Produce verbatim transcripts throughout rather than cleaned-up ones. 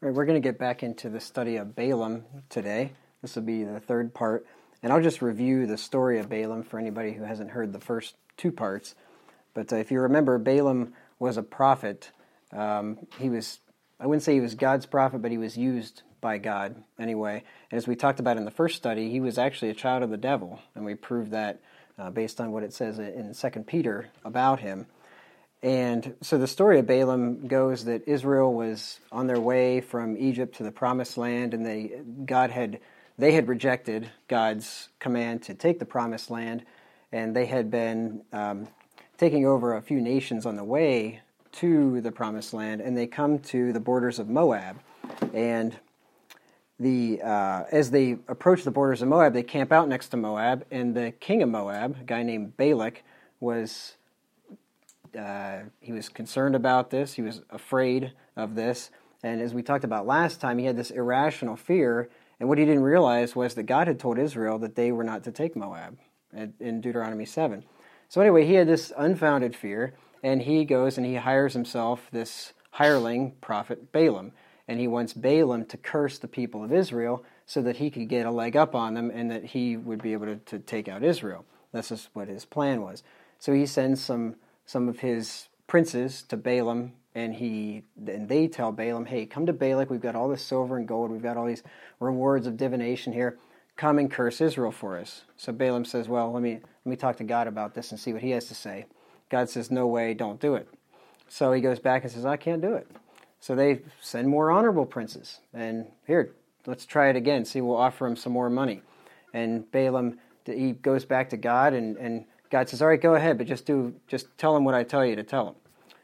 All right, we're going to get back into the study of Balaam today. This will be the third part. And I'll just review the story of Balaam for anybody who hasn't heard the first two parts. But uh, if you remember, Balaam was a prophet. Um, he was, I wouldn't say he was God's prophet, but he was used by God anyway. And as we talked about in the first study, he was actually a child of the devil. And we proved that uh, based on what it says in Second Peter about him. And so the story of Balaam goes that Israel was on their way from Egypt to the Promised Land, and they God had they had rejected God's command to take the Promised Land, and they had been um, taking over a few nations on the way to the Promised Land, and they come to the borders of Moab, and the uh, as they approach the borders of Moab, they camp out next to Moab, and the king of Moab, a guy named Balak, was Uh, he was concerned about this. He was afraid of this. And as we talked about last time, he had this irrational fear. And what he didn't realize was that God had told Israel that they were not to take Moab in Deuteronomy seven. So anyway, he had this unfounded fear, and he goes and he hires himself this hireling prophet Balaam. And he wants Balaam to curse the people of Israel so that he could get a leg up on them and that he would be able to, to take out Israel. This is what his plan was. So he sends some some of his princes to Balaam, and he and they tell Balaam, hey, come to Balak, we've got all this silver and gold, we've got all these rewards of divination here, come and curse Israel for us. So Balaam says, well, let me let me talk to God about this and see what he has to say. God says, no way, don't do it. So he goes back and says, I can't do it. So they send more honorable princes, and here, let's try it again, see, we'll offer him some more money. And Balaam, he goes back to God, and, and God says, all right, go ahead, but just do, just tell him what I tell you to tell him.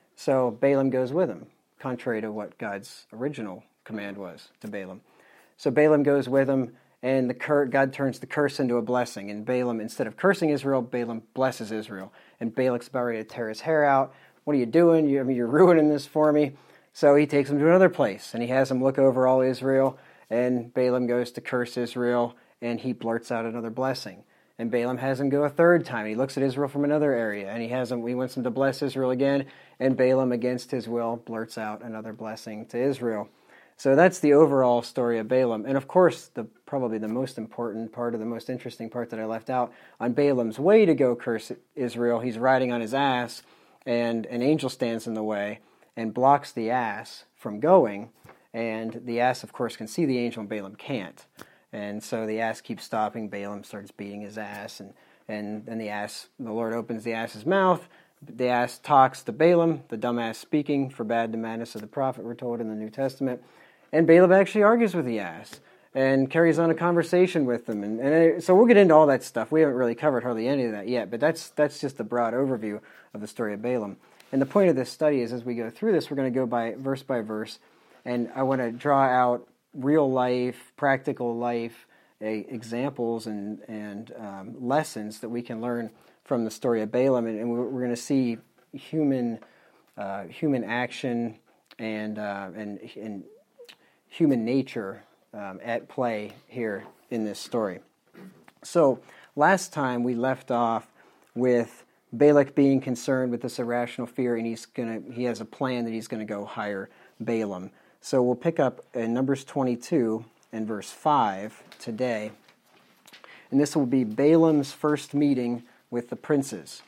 So Balaam goes with him, contrary to what God's original command was to Balaam. So Balaam goes with him, and the cur- God turns the curse into a blessing. And Balaam, instead of cursing Israel, Balaam blesses Israel. And Balak's about ready to tear his hair out. What are you doing? You, I mean, you're ruining this for me. So he takes him to another place, and he has him look over all Israel. And Balaam goes to curse Israel, and he blurts out another blessing. And Balaam has him go a third time. He looks at Israel from another area, and he has him. He wants him to bless Israel again. And Balaam, against his will, blurts out another blessing to Israel. So that's the overall story of Balaam. And of course, the probably the most important part, or the most interesting part that I left out, on Balaam's way to go curse Israel, he's riding on his ass, and an angel stands in the way and blocks the ass from going. And the ass, of course, can see the angel, and Balaam can't. And so the ass keeps stopping. Balaam starts beating his ass, and and then the ass, the Lord opens the ass's mouth. The ass talks to Balaam, the dumb ass speaking, forbade the madness of the prophet, we're told in the New Testament. And Balaam actually argues with the ass and carries on a conversation with them. And, and so we'll get into all that stuff. We haven't really covered hardly any of that yet, but that's that's just a broad overview of the story of Balaam. And the point of this study is, as we go through this, we're going to go by verse by verse, and I want to draw out real life, practical life uh, examples and and um, lessons that we can learn from the story of Balaam, and, and we're, we're going to see human uh, human action and uh, and and human nature um, at play here in this story. So last time we left off with Balak being concerned with this irrational fear, and he's gonna he has a plan that he's going to go hire Balaam. So we'll pick up in Numbers twenty-two and verse five today. And this will be Balaam's first meeting with the princes.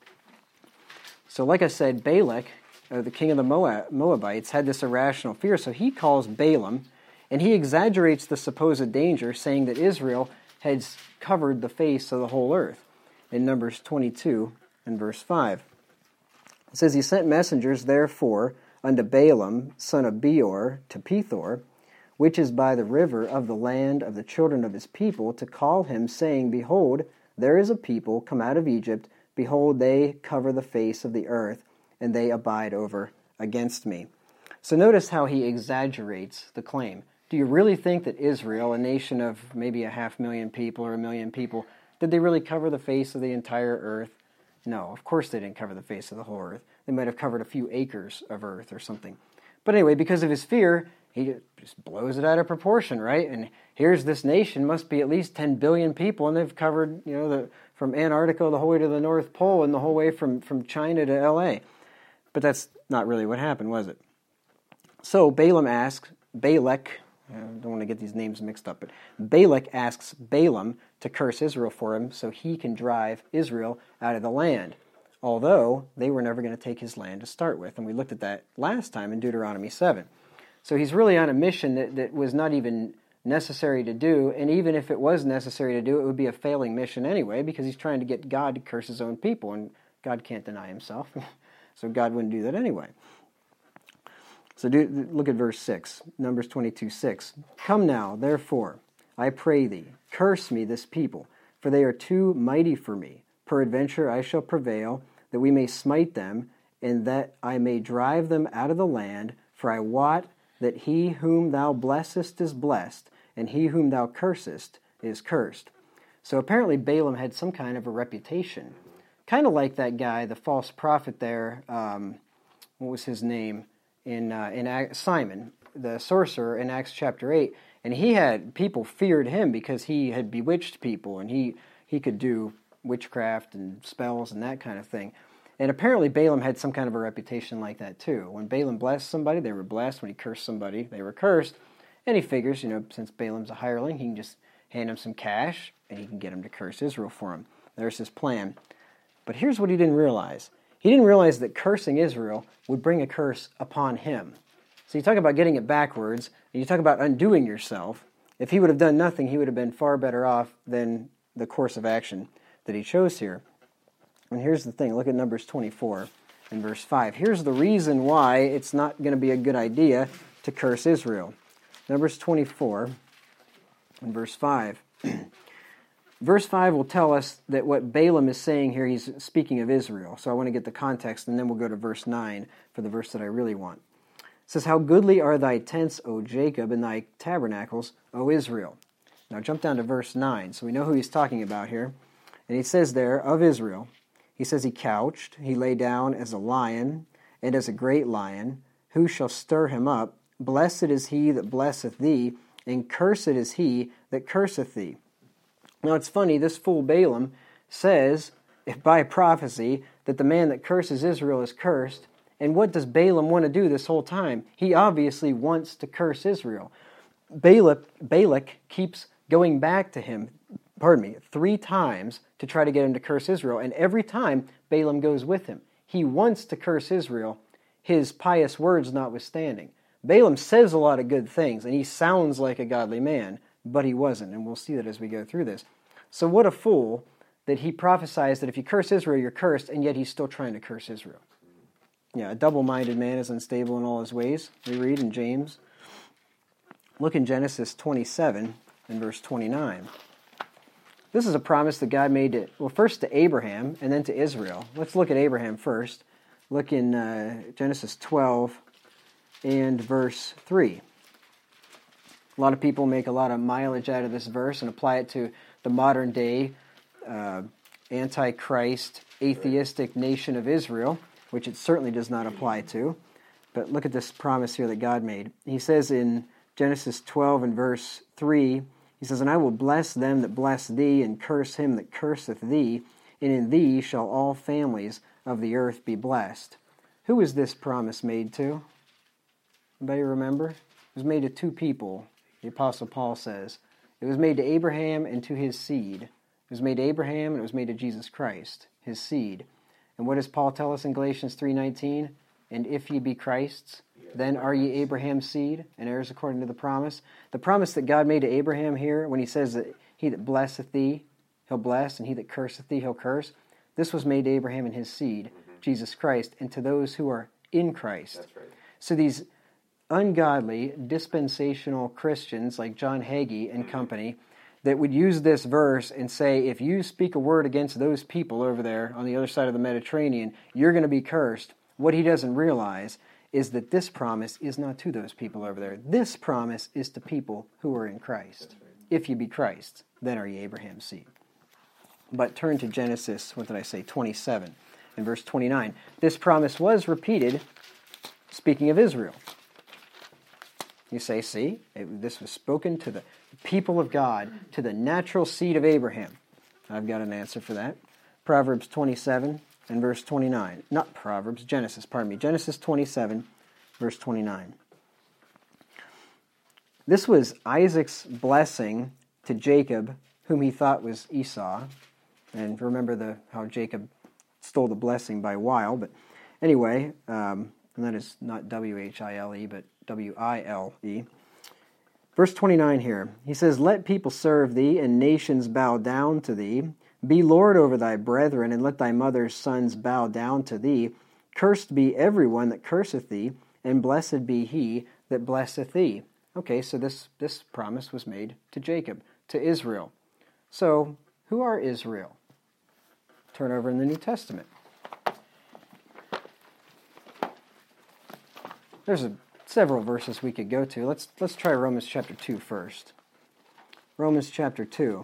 So like I said, Balak, uh, the king of the Moab, Moabites, had this irrational fear. So he calls Balaam, and he exaggerates the supposed danger, saying that Israel has covered the face of the whole earth. In Numbers twenty-two and verse five. It says, he sent messengers, therefore, unto Balaam, son of Beor, to Pethor, which is by the river of the land of the children of his people, to call him, saying, behold, there is a people come out of Egypt, behold, they cover the face of the earth, and they abide over against me. So notice how he exaggerates the claim. Do you really think that Israel, a nation of maybe a half million people or a million people, did they really cover the face of the entire earth? No, of course they didn't cover the face of the whole earth. They might have covered a few acres of earth or something. But anyway, because of his fear, he just blows it out of proportion, right? And here's this nation, must be at least ten billion people, and they've covered, you know, the from Antarctica the whole way to the North Pole and the whole way from, from China to L A. But that's not really what happened, was it? So Balaam asked, Balak, I don't want to get these names mixed up, but Balak asks Balaam to curse Israel for him so he can drive Israel out of the land, although they were never going to take his land to start with. And we looked at that last time in Deuteronomy seven. So he's really on a mission that, that was not even necessary to do, and even if it was necessary to do, it would be a failing mission anyway, because he's trying to get God to curse his own people, and God can't deny himself, so God wouldn't do that anyway. So do, look at verse six, Numbers twenty-two six. Come now, therefore, I pray thee, curse me this people, for they are too mighty for me. Peradventure I shall prevail, that we may smite them, and that I may drive them out of the land, for I wot that he whom thou blessest is blessed, and he whom thou cursest is cursed. So apparently Balaam had some kind of a reputation, kind of like that guy, the false prophet there, um, what was his name, in, uh, in Simon, the sorcerer in Acts chapter eight, and he had, people feared him because he had bewitched people, and he, he could do witchcraft and spells and that kind of thing. And apparently Balaam had some kind of a reputation like that too. When Balaam blessed somebody, they were blessed. When he cursed somebody, they were cursed. And he figures, you know, since Balaam's a hireling, he can just hand him some cash and he can get him to curse Israel for him. There's his plan. But here's what he didn't realize. He didn't realize that cursing Israel would bring a curse upon him. So you talk about getting it backwards, and you talk about undoing yourself. If he would have done nothing, he would have been far better off than the course of action that he chose here. And here's the thing. Look at Numbers twenty-four and verse five. Here's the reason why it's not going to be a good idea to curse Israel. Numbers twenty-four and verse five. Verse five will tell us that what Balaam is saying here, he's speaking of Israel. So I want to get the context, and then we'll go to verse nine for the verse that I really want. It says, How goodly are thy tents, O Jacob, and thy tabernacles, O Israel. Now jump down to verse nine, so we know who he's talking about here. And he says there, of Israel, he says he couched, he lay down as a lion, and as a great lion. Who shall stir him up? Blessed is he that blesseth thee, and cursed is he that curseth thee. Now it's funny, this fool Balaam says, if by prophecy, that the man that curses Israel is cursed. And what does Balaam want to do this whole time? He obviously wants to curse Israel. Balak, Balak keeps going back to him, pardon me, three times to try to get him to curse Israel. And every time, Balaam goes with him. He wants to curse Israel, his pious words notwithstanding. Balaam says a lot of good things, and he sounds like a godly man, but he wasn't, and we'll see that as we go through this. So what a fool that he prophesies that if you curse Israel, you're cursed, and yet he's still trying to curse Israel. Yeah, a double-minded man is unstable in all his ways, we read in James. Look in Genesis twenty-seven and verse twenty-nine. This is a promise that God made to, well, first to Abraham and then to Israel. Let's look at Abraham first. Look in uh, Genesis twelve and verse three. A lot of people make a lot of mileage out of this verse and apply it to the modern day uh, antichrist, atheistic nation of Israel, which it certainly does not apply to. But look at this promise here that God made. He says in Genesis twelve and verse three, he says, And I will bless them that bless thee, and curse him that curseth thee, and in thee shall all families of the earth be blessed. Who is this promise made to? Anybody remember? It was made to two people, the Apostle Paul says. It was made to Abraham and to his seed. It was made to Abraham and it was made to Jesus Christ, his seed. And what does Paul tell us in Galatians three nineteen? And if ye be Christ's, then are ye Abraham's seed, and heirs according to the promise. The promise that God made to Abraham here, when he says that he that blesseth thee, he'll bless, and he that curseth thee, he'll curse. This was made to Abraham and his seed, mm-hmm. Jesus Christ, and to those who are in Christ. That's right. So these ungodly, dispensational Christians like John Hagee and company that would use this verse and say, if you speak a word against those people over there on the other side of the Mediterranean, you're going to be cursed. What he doesn't realize is that this promise is not to those people over there. This promise is to people who are in Christ. Right. If you be Christ, then are ye Abraham's seed. But turn to Genesis, what did I say, twenty-seven, and verse twenty-nine. This promise was repeated, speaking of Israel. You say, see, it, this was spoken to the people of God, to the natural seed of Abraham. I've got an answer for that. Proverbs twenty-seven and verse twenty-nine. Not Proverbs, Genesis, pardon me. Genesis twenty-seven, verse twenty-nine. This was Isaac's blessing to Jacob, whom he thought was Esau. And remember the how Jacob stole the blessing by wile. But anyway, um, and that is not W H I L E, but W I L E. Verse twenty-nine here, he says, "Let people serve thee, and nations bow down to thee. Be Lord over thy brethren, and let thy mother's sons bow down to thee. Cursed be every one that curseth thee, and blessed be he that blesseth thee." Okay, so this, this promise was made to Jacob, to Israel. So, who are Israel? Turn over in the New Testament. There's a, several verses we could go to. Let's, let's try Romans chapter two first. Romans chapter two.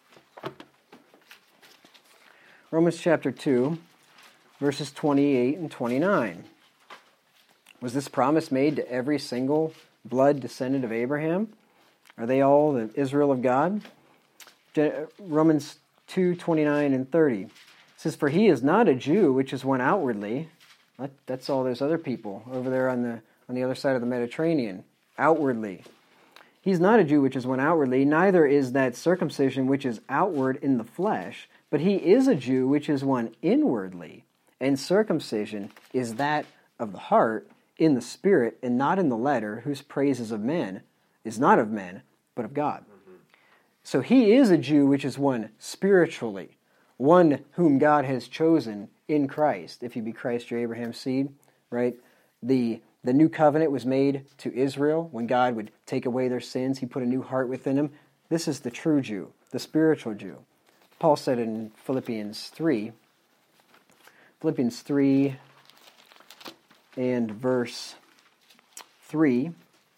Romans chapter two, verses twenty-eight and twenty-nine. Was this promise made to every single blood descendant of Abraham? Are they all the Israel of God? Romans two, twenty-nine and thirty. It says, "For he is not a Jew, which is one outwardly." That, that's all those other people over there on the on the other side of the Mediterranean. Outwardly. "He's not a Jew, which is one outwardly, neither is that circumcision which is outward in the flesh, but he is a Jew, which is one inwardly. And circumcision is that of the heart, in the spirit, and not in the letter, whose praise is of men, is not of men, but of God." Mm-hmm. So he is a Jew, which is one spiritually, one whom God has chosen in Christ. If you be Christ, you're Abraham's seed, right? The the new covenant was made to Israel. When God would take away their sins, he put a new heart within them. This is the true Jew, the spiritual Jew. Paul said in Philippians three, Philippians three and verse three,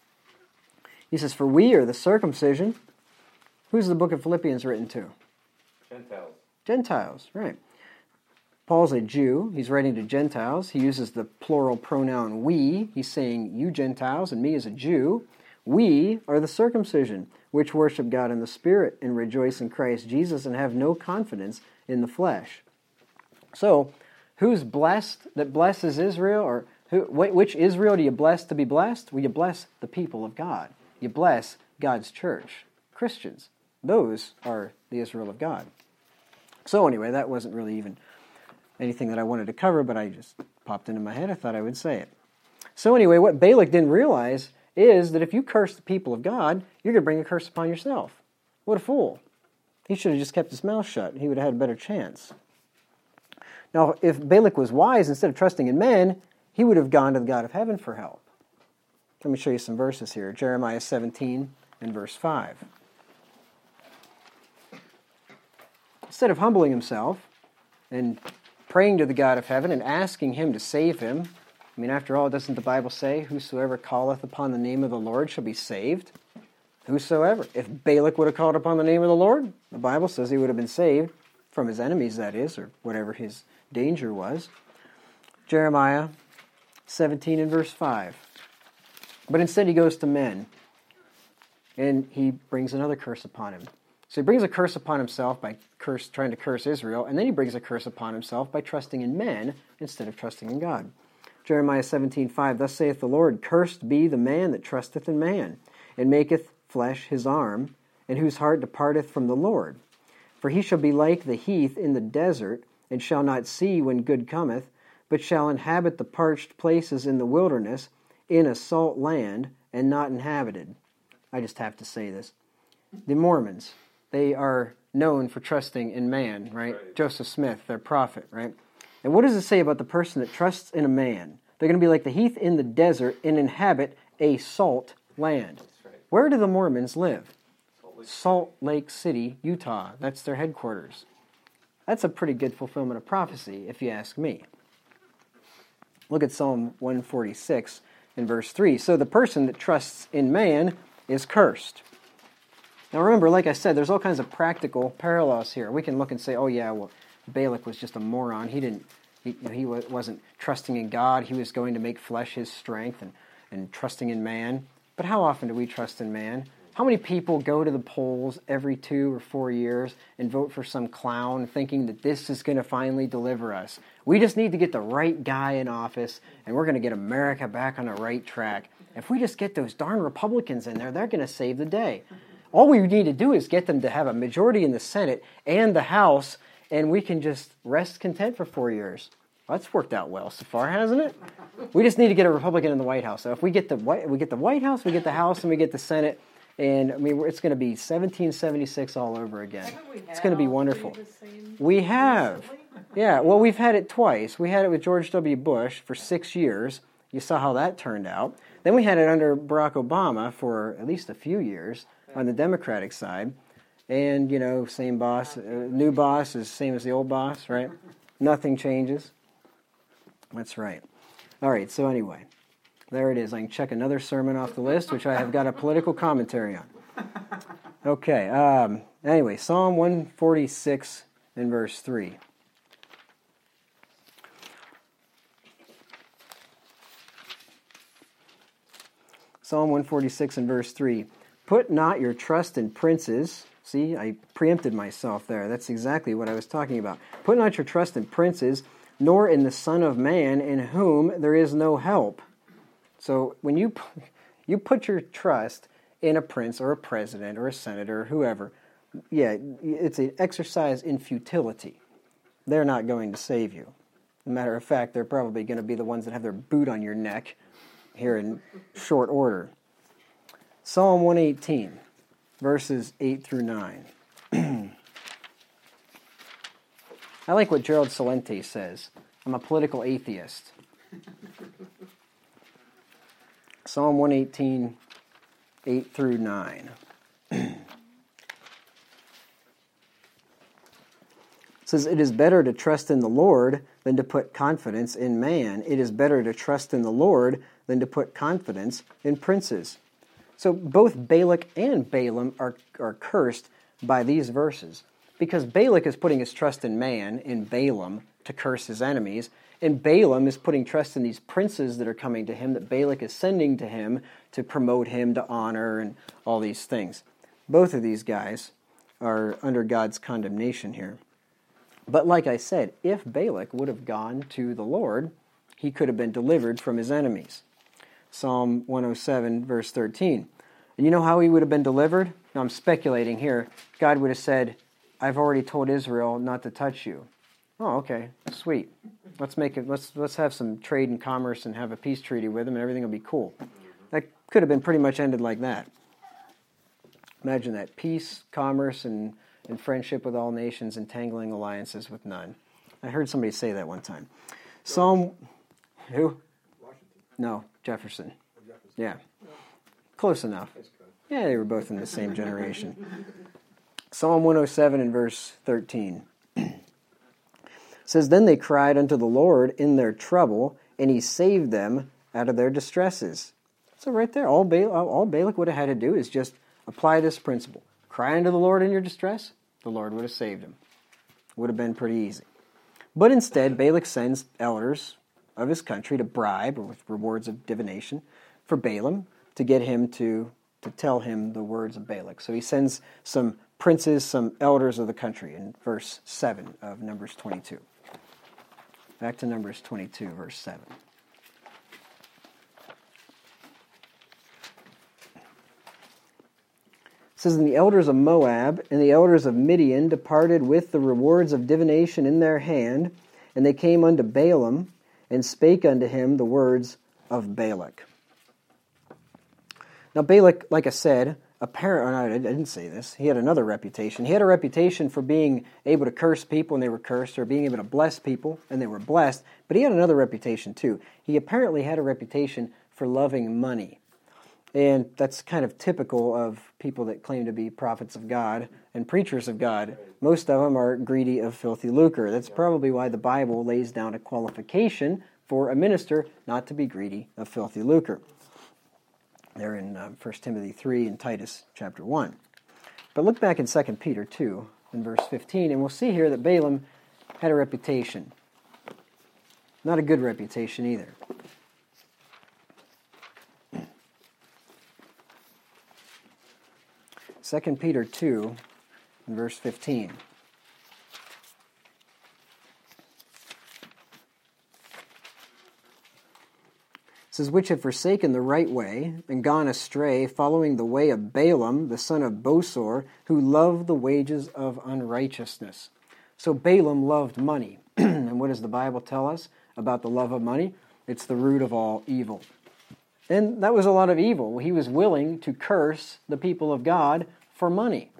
he says, "For we are the circumcision." Who's the book of Philippians written to? Gentiles. Gentiles, right. Paul's a Jew. He's writing to Gentiles. He uses the plural pronoun we. He's saying you Gentiles and me as a Jew. We are the circumcision, which worship God in the Spirit and rejoice in Christ Jesus and have no confidence in the flesh. So, who's blessed that blesses Israel? Or who, which Israel do you bless to be blessed? Well, you bless the people of God. You bless God's church, Christians. Those are the Israel of God. So anyway, that wasn't really even anything that I wanted to cover, but I just popped into my head. I thought I would say it. So anyway, what Balak didn't realize is that if you curse the people of God, you're going to bring a curse upon yourself. What a fool. He should have just kept his mouth shut. He would have had a better chance. Now, if Balak was wise, instead of trusting in men, he would have gone to the God of heaven for help. Let me show you some verses here. Jeremiah seventeen and verse five. Instead of humbling himself and praying to the God of heaven and asking him to save him, I mean, after all, doesn't the Bible say, "Whosoever calleth upon the name of the Lord shall be saved"? Whosoever. If Balak would have called upon the name of the Lord, the Bible says he would have been saved from his enemies, that is, or whatever his danger was. Jeremiah seventeen and verse five. But instead he goes to men, and he brings another curse upon him. So he brings a curse upon himself by curse, trying to curse Israel, and then he brings a curse upon himself by trusting in men instead of trusting in God. Jeremiah seventeen five, "Thus saith the Lord, Cursed be the man that trusteth in man, and maketh flesh his arm, and whose heart departeth from the Lord. For he shall be like the heath in the desert, and shall not see when good cometh, but shall inhabit the parched places in the wilderness, in a salt land, and not inhabited." I just have to say this. The Mormons, they are known for trusting in man, right? right? Joseph Smith, their prophet, right? And what does it say about the person that trusts in a man? They're going to be like the heath in the desert and inhabit a salt land. Right. Where do the Mormons live? Salt Lake, Salt Lake City, Utah. That's their headquarters. That's a pretty good fulfillment of prophecy, if you ask me. Look at Psalm one forty-six in verse three. "So the person that trusts in man is cursed." Now remember, like I said, there's all kinds of practical parallels here. We can look and say, oh yeah, well, Balak was just a moron. He didn't, he, you know, he wasn't trusting in God. He was going to make flesh his strength and, and trusting in man. But how often do we trust in man? How many people go to the polls every two or four years and vote for some clown thinking that this is going to finally deliver us? We just need to get the right guy in office, and we're going to get America back on the right track. If we just get those darn Republicans in there, they're going to save the day. All we need to do is get them to have a majority in the Senate and the House, and we can just rest content for four years. Well, that's worked out well so far, hasn't it? We just need to get a Republican in the White House. So if we get the White, we get the White House, we get the House, and we get the Senate, and I mean, it's going to be seventeen seventy-six all over again. It's going to be wonderful. We have. Yeah, well, we've had it twice. We had it with George W. Bush for six years. You saw how that turned out. Then we had it under Barack Obama for at least a few years on the Democratic side. And, you know, same boss. Uh, new boss is same as the old boss, right? Nothing changes. That's right. All right, so anyway, there it is. I can check another sermon off the list, which I have got a political commentary on. Okay, um, anyway, Psalm one forty-six and verse three. Psalm one forty-six and verse three. Put not your trust in princes. See, I preempted myself there. That's exactly what I was talking about. Put not your trust in princes, nor in the Son of Man, in whom there is no help. So when you you put your trust in a prince or a president or a senator or whoever, yeah, it's an exercise in futility. They're not going to save you. As a matter of fact, they're probably going to be the ones that have their boot on your neck here in short order. Psalm one eighteen, verses eight through nine. I like what Gerald Celente says. I'm a political atheist. Psalm one eighteen, eight through nine. It says, it is better to trust in the Lord than to put confidence in man. It is better to trust in the Lord than to put confidence in princes. So both Balak and Balaam are, are cursed by these verses, because Balak is putting his trust in man, in Balaam, to curse his enemies, and Balaam is putting trust in these princes that are coming to him, that Balak is sending to him to promote him to honor and all these things. Both of these guys are under God's condemnation here. But like I said, if Balak would have gone to the Lord, he could have been delivered from his enemies. Psalm one oh seven, verse thirteen. And you know how he would have been delivered? Now I'm speculating here. God would have said, I've already told Israel not to touch you. Oh, okay, sweet. Let's make it. Let's let's have some trade and commerce and have a peace treaty with them, and everything will be cool. That could have been pretty much ended like that. Imagine that: peace, commerce, and and friendship with all nations, entangling alliances with none. I heard somebody say that one time. Psalm, who? Washington. No, Jefferson. Oh, Jefferson. Yeah, close enough. Yeah, they were both in the same generation. Psalm one oh seven and verse thirteen. It says, then they cried unto the Lord in their trouble, and he saved them out of their distresses. So right there, all, Bal- all Balak would have had to do is just apply this principle. Cry unto the Lord in your distress, the Lord would have saved him. Would have been pretty easy. But instead, Balak sends elders of his country to bribe, or with rewards of divination, for Balaam to get him to, to tell him the words of Balak. So he sends some princes, some elders of the country in verse seven of Numbers twenty-two. Back to Numbers twenty-two, verse seven. It says, and the elders of Moab and the elders of Midian departed with the rewards of divination in their hand, and they came unto Balaam, and spake unto him the words of Balak. Now Balak, like I said, apparently, I didn't say this, he had another reputation. He had a reputation for being able to curse people and they were cursed, or being able to bless people and they were blessed, but he had another reputation too. He apparently had a reputation for loving money. And that's kind of typical of people that claim to be prophets of God and preachers of God. Most of them are greedy of filthy lucre. That's probably why the Bible lays down a qualification for a minister not to be greedy of filthy lucre. They're in uh, First Timothy three and Titus chapter one. But look back in Second Peter two in verse fifteen, and we'll see here that Balaam had a reputation. Not a good reputation either. Second Peter two and verse fifteen. says, which have forsaken the right way, and gone astray, following the way of Balaam, the son of Bosor, who loved the wages of unrighteousness. So Balaam loved money. And what does the Bible tell us about the love of money? It's the root of all evil. And that was a lot of evil. He was willing to curse the people of God for money.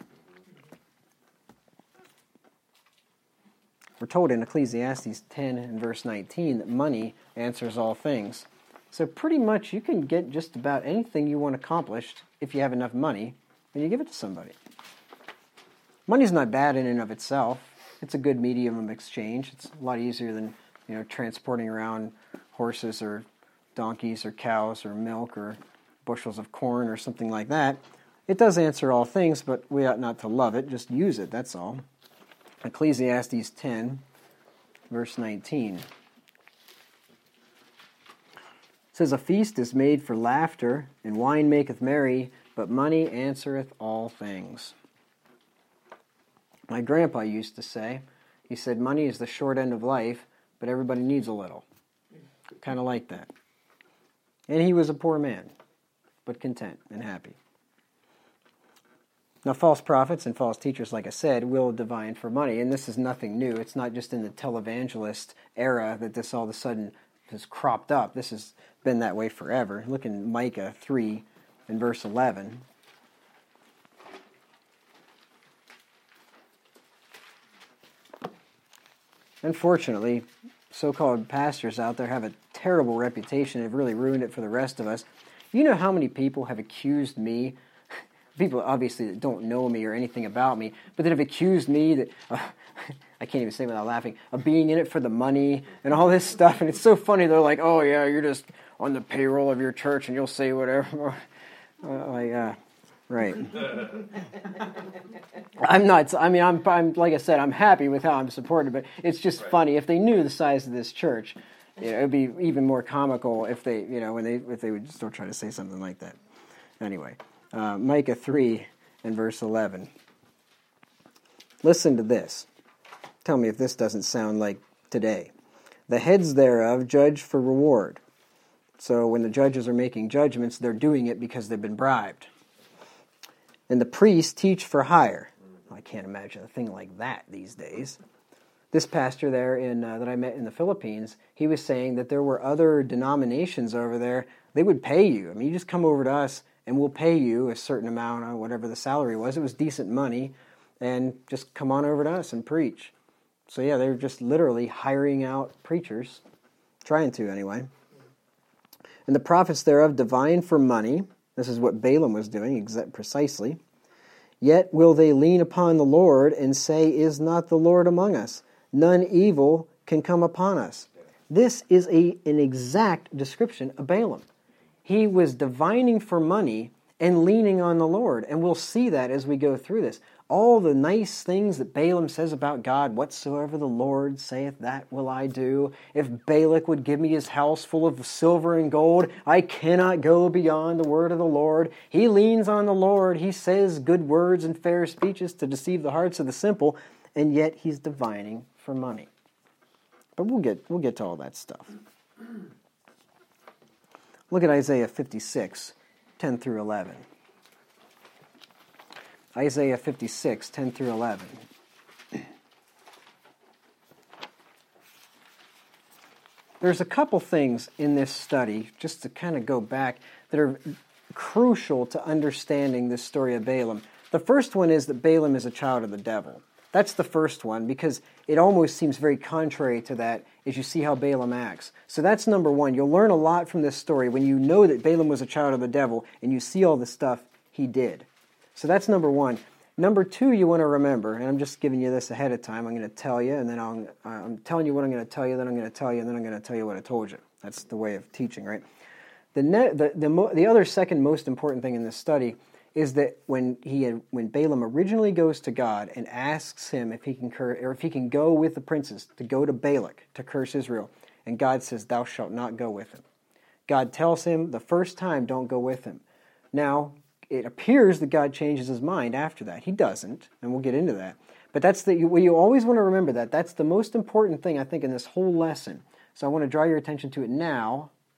We're told in Ecclesiastes ten and verse nineteen that money answers all things. So pretty much you can get just about anything you want accomplished if you have enough money and you give it to somebody. Money's not bad in and of itself. It's a good medium of exchange. It's a lot easier than, you know, transporting around horses or donkeys or cows or milk or bushels of corn or something like that. It does answer all things, but we ought not to love it. Just use it, that's all. Ecclesiastes ten, verse nineteen. It says, a feast is made for laughter, and wine maketh merry, but money answereth all things. My grandpa used to say, he said, money is the short end of life, but everybody needs a little. Kind of like that. And he was a poor man, but content and happy. Now, false prophets and false teachers, like I said, will divine for money. And this is nothing new. It's not just in the televangelist era that this all of a sudden has cropped up. This has been that way forever. Look in Micah three and verse eleven. Unfortunately, so-called pastors out there have a terrible reputation. They've really ruined it for the rest of us. You know how many people have accused me, people obviously that don't know me or anything about me, but that have accused me that, uh, I can't even say without laughing, of being in it for the money and all this stuff. And it's so funny. They're like, oh yeah, you're just on the payroll of your church and you'll say whatever. uh, like, uh, right. I'm not, I mean, I'm, I'm, like I said, I'm happy with how I'm supported, but it's just right. Funny. If they knew the size of this church, you know, it would be even more comical if they, you know, when they, if they would still try to say something like that. Anyway. Uh, Micah three and verse eleven. Listen to this. Tell me if this doesn't sound like today. The heads thereof judge for reward. So when the judges are making judgments, they're doing it because they've been bribed. And the priests teach for hire. I can't imagine a thing like that these days. This pastor there in uh, that I met in the Philippines, he was saying that there were other denominations over there. They would pay you. I mean, you just come over to us, and we'll pay you a certain amount on whatever the salary was. It was decent money, and just come on over to us and preach. So yeah, they're just literally hiring out preachers, trying to anyway. And the prophets thereof divine for money. This is what Balaam was doing, exact precisely. Yet will they lean upon the Lord and say, is not the Lord among us? None evil can come upon us. This is a, an exact description of Balaam. He was divining for money and leaning on the Lord. And we'll see that as we go through this. All the nice things that Balaam says about God, whatsoever the Lord saith, that will I do. If Balak would give me his house full of silver and gold, I cannot go beyond the word of the Lord. He leans on the Lord. He says good words and fair speeches to deceive the hearts of the simple, and yet he's divining for money. But we'll get, we'll get to all that stuff. Look at Isaiah fifty-six, ten through eleven. Isaiah fifty-six, ten through eleven. There's a couple things in this study, just to kind of go back, that are crucial to understanding this story of Balaam. The first one is that Balaam is a child of the devil. That's the first one, because it almost seems very contrary to that as you see how Balaam acts. So that's number one. You'll learn a lot from this story when you know that Balaam was a child of the devil and you see all the stuff he did. So that's number one. Number two, you want to remember, and I'm just giving you this ahead of time. I'm going to tell you, and then I'll, I'm telling you what I'm going to tell you, then I'm going to tell you, and then I'm going to tell you what I told you. That's the way of teaching, right? The ne- the the, mo- the other second most important thing in this study is that when he had, when Balaam originally goes to God and asks him if he can cur- or if he can go with the princes to go to Balak to curse Israel, and God says, "Thou shalt not go with him." God tells him the first time, "Don't go with him." Now, it appears that God changes his mind after that. He doesn't, and we'll get into that. But that's the well, you always want to remember that. That's the most important thing, I think, in this whole lesson. So I want to draw your attention to it now,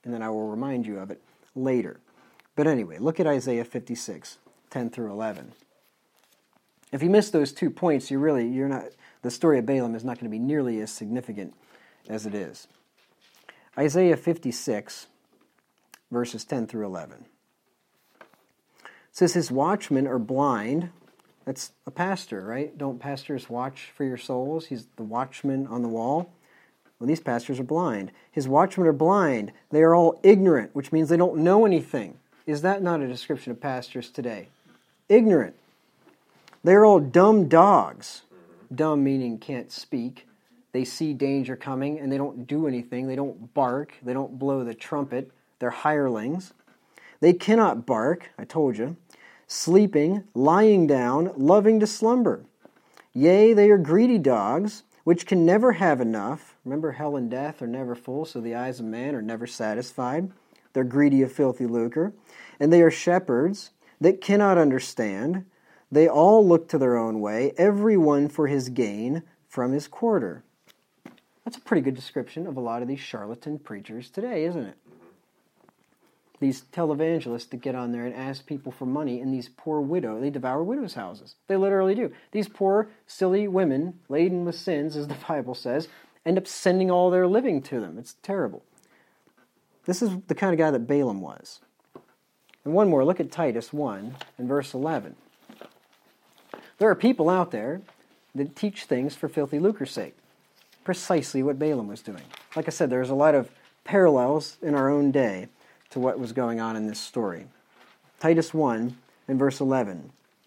and then I will remind you of it later. But anyway, look at Isaiah fifty-six, ten through eleven. If you miss those two points, you really, you're not, the story of Balaam is not going to be nearly as significant as it is. Isaiah fifty-six, verses ten through eleven. It says, his watchmen are blind. That's a pastor, right? Don't pastors watch for your souls? He's the watchman on the wall. Well, these pastors are blind. His watchmen are blind. They are all ignorant, which means they don't know anything. Is that not a description of pastors today? Ignorant. They are all dumb dogs. Dumb meaning can't speak. They see danger coming and they don't do anything. They don't bark. They don't blow the trumpet. They're hirelings. They cannot bark, I told you. Sleeping, lying down, loving to slumber. Yea, they are greedy dogs, which can never have enough. Remember, hell and death are never full, so the eyes of man are never satisfied. They're greedy of filthy lucre. And they are shepherds that cannot understand. They all look to their own way, every one for his gain from his quarter. That's a pretty good description of a lot of these charlatan preachers today, isn't it? These televangelists that get on there and ask people for money, and these poor widows, they devour widows' houses. They literally do. These poor, silly women, laden with sins, as the Bible says, end up sending all their living to them. It's terrible. This is the kind of guy that Balaam was. And one more, look at Titus one and verse eleven. There are people out there that teach things for filthy lucre's sake. Precisely what Balaam was doing. Like I said, there's a lot of parallels in our own day to what was going on in this story. Titus one and verse eleven.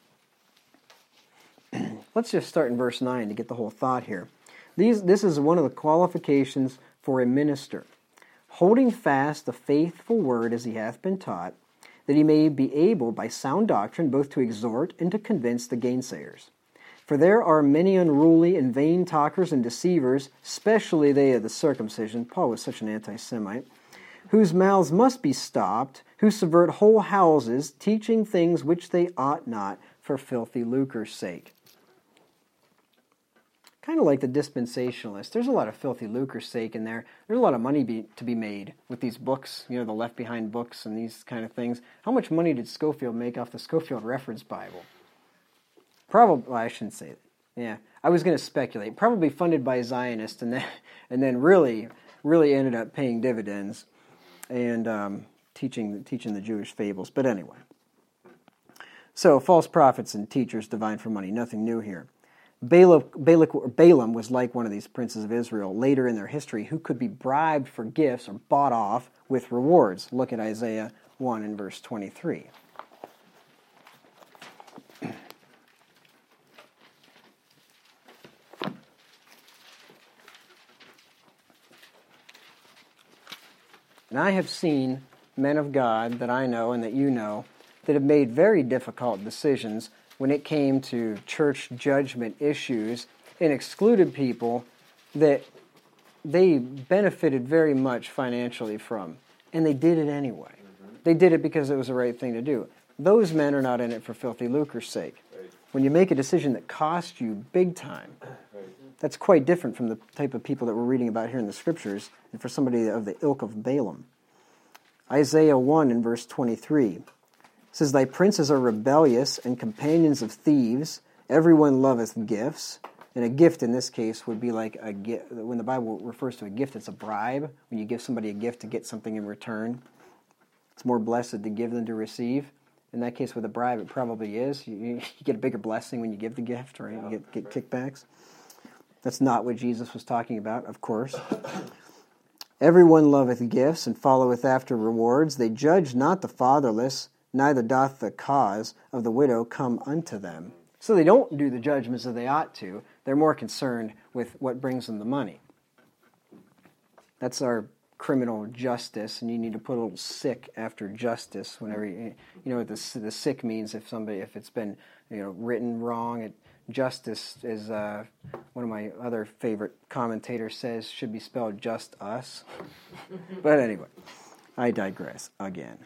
Let's just start in verse nine to get the whole thought here. These, this is one of the qualifications for a minister. Holding fast the faithful word as he hath been taught, that he may be able by sound doctrine both to exhort and to convince the gainsayers. For there are many unruly and vain talkers and deceivers, especially they of the circumcision. Paul was such an anti-Semite. Whose mouths must be stopped, who subvert whole houses, teaching things which they ought not, for filthy lucre's sake. Kind of like the dispensationalists. There's a lot of filthy lucre's sake in there. There's a lot of money be, to be made with these books, you know, the Left Behind books and these kind of things. How much money did Scofield make off the Scofield Reference Bible? Probably, well, I shouldn't say that. Yeah, I was going to speculate. Probably funded by Zionists, and then and then really, really ended up paying dividends and um, teaching teaching the Jewish fables. But anyway, so false prophets and teachers divine for money. Nothing new here. Balak, Balak, Balaam was like one of these princes of Israel later in their history who could be bribed for gifts or bought off with rewards. Look at Isaiah one and verse twenty-three. And I have seen men of God that I know and that you know that have made very difficult decisions when it came to church judgment issues and excluded people that they benefited very much financially from. And they did it anyway. Mm-hmm. They did it because it was the right thing to do. Those men are not in it for filthy lucre's sake. Right. When you make a decision that costs you big time, right. That's quite different from the type of people that we're reading about here in the Scriptures and for somebody of the ilk of Balaam. Isaiah one and verse twenty-three says, thy princes are rebellious and companions of thieves. Everyone loveth gifts. And a gift in this case would be like a gift. When the Bible refers to a gift, it's a bribe. When you give somebody a gift to get something in return, it's more blessed to give than to receive. In that case, with a bribe, it probably is. You, you get a bigger blessing when you give the gift, right? You get, get kickbacks. That's not what Jesus was talking about, of course. Everyone loveth gifts and followeth after rewards. They judge not the fatherless, neither doth the cause of the widow come unto them. So they don't do the judgments that they ought to. They're more concerned with what brings them the money. That's our criminal justice, and you need to put a little sick after justice whenever you, you know what the, the sick means. If somebody, if it's been, you know, written wrong, it, justice is uh, one of my other favorite commentators says should be spelled just us. But anyway, I digress again.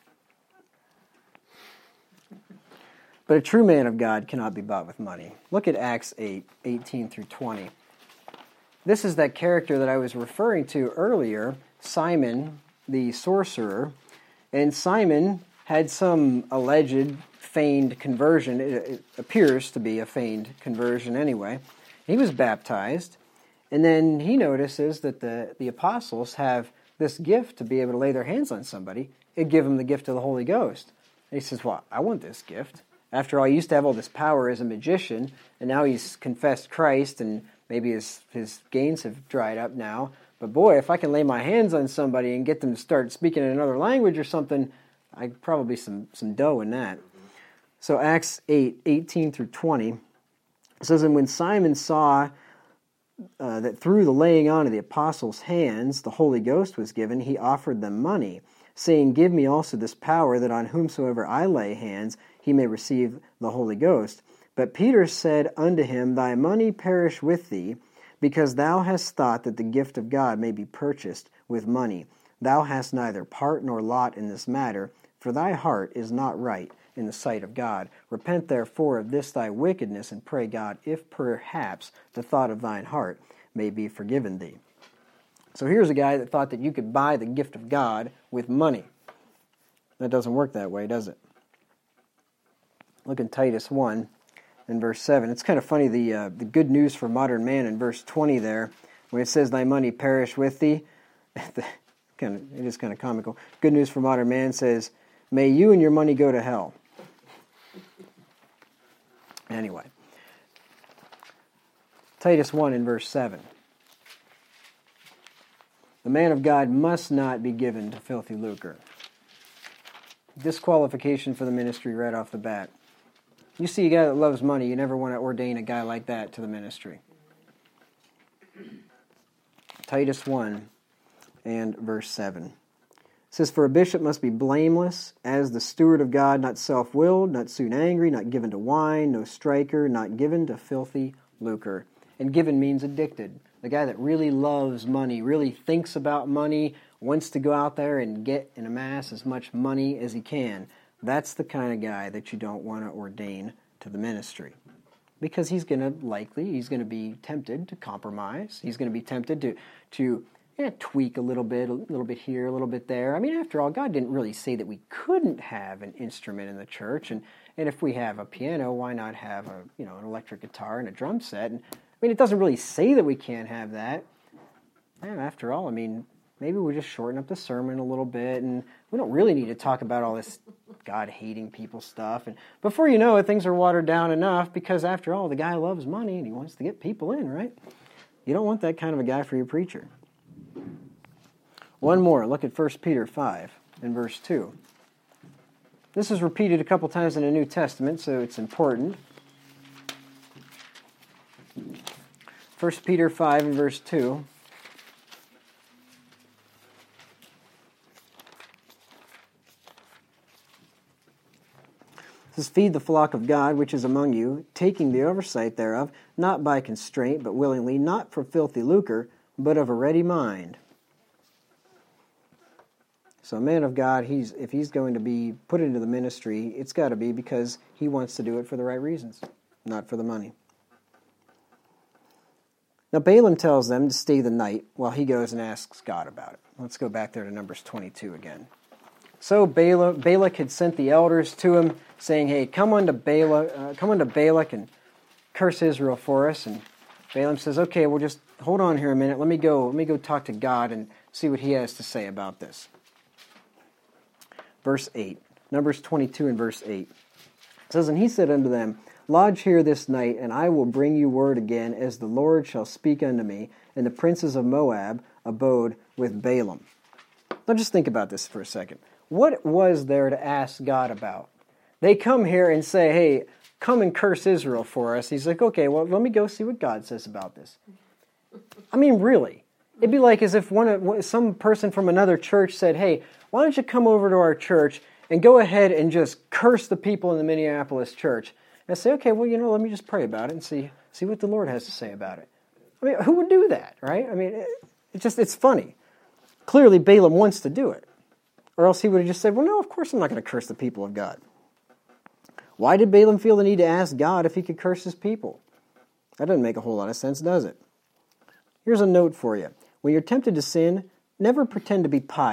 But a true man of God cannot be bought with money. Look at Acts eight, eighteen through twenty. This is that character that I was referring to earlier, Simon, the sorcerer, and Simon had some alleged feigned conversion. It, it appears to be a feigned conversion anyway. He was baptized, and then he notices that the, the apostles have this gift to be able to lay their hands on somebody and give them the gift of the Holy Ghost. And he says, well, I want this gift. After all, he used to have all this power as a magician, and now he's confessed Christ, and maybe his, his gains have dried up now. But boy, if I can lay my hands on somebody and get them to start speaking in another language or something, I probably some some dough in that. So Acts eight, eighteen through twenty, it says, and when Simon saw uh, that through the laying on of the apostles' hands the Holy Ghost was given, he offered them money, saying, give me also this power, that on whomsoever I lay hands he may receive the Holy Ghost. But Peter said unto him, thy money perish with thee, because thou hast thought that the gift of God may be purchased with money. Thou hast neither part nor lot in this matter, for thy heart is not right in the sight of God. Repent therefore of this thy wickedness, and pray God, if perhaps the thought of thine heart may be forgiven thee. So here's a guy that thought that you could buy the gift of God with money. That doesn't work that way, does it? Look in Titus one. In verse seven. It's kind of funny, the uh, the good news for modern man in verse twenty there, when it says, thy money perish with thee, kind of, it is kind of comical. Good news for modern man says, may you and your money go to hell. Anyway. Titus one in verse seven. The man of God must not be given to filthy lucre. Disqualification for the ministry right off the bat. You see a guy that loves money, you never want to ordain a guy like that to the ministry. Titus one and verse seven. It says, for a bishop must be blameless, as the steward of God, not self-willed, not soon angry, not given to wine, no striker, not given to filthy lucre. And given means addicted. The guy that really loves money, really thinks about money, wants to go out there and get and amass as much money as he can. That's the kind of guy that you don't want to ordain to the ministry. Because he's going to likely, he's going to be tempted to compromise. He's going to be tempted to, to yeah, tweak a little bit, a little bit here, a little bit there. I mean, after all, God didn't really say that we couldn't have an instrument in the church. And, and if we have a piano, why not have a you know an electric guitar and a drum set? And I mean, it doesn't really say that we can't have that. And after all, I mean, maybe we just shorten up the sermon a little bit, and we don't really need to talk about all this God-hating people stuff. And before you know it, things are watered down enough, because after all, the guy loves money and he wants to get people in, right? You don't want that kind of a guy for your preacher. One more. Look at First Peter five and verse two. This is repeated a couple times in the New Testament, so it's important. First Peter five and verse two. It says, feed the flock of God which is among you, taking the oversight thereof, not by constraint, but willingly, not for filthy lucre, but of a ready mind. So a man of God, he's if he's going to be put into the ministry, it's got to be because he wants to do it for the right reasons, not for the money. Now Balaam tells them to stay the night while he goes and asks God about it. Let's go back there to Numbers twenty-two again. So Balak, Balak had sent the elders to him, saying, hey, come unto Balak, uh, come unto Balak and curse Israel for us. And Balaam says, okay, well, just hold on here a minute. Let me go, let me go talk to God and see what he has to say about this. Verse eight, Numbers twenty-two and verse eight. It says, and he said unto them, lodge here this night, and I will bring you word again, as the Lord shall speak unto me. And the princes of Moab abode with Balaam. Now just think about this for a second. What was there to ask God about? They come here and say, hey, come and curse Israel for us. He's like, okay, well, let me go see what God says about this. I mean, really. It'd be like as if one some person from another church said, hey, why don't you come over to our church and go ahead and just curse the people in the Minneapolis church? And I say, okay, well, you know, let me just pray about it and see see what the Lord has to say about it. I mean, who would do that, right? I mean, it, it just it's funny. Clearly, Balaam wants to do it. Or else he would have just said, well, no, of course I'm not going to curse the people of God. Why did Balaam feel the need to ask God if he could curse his people? That doesn't make a whole lot of sense, does it? Here's a note for you. When you're tempted to sin, never pretend to be pious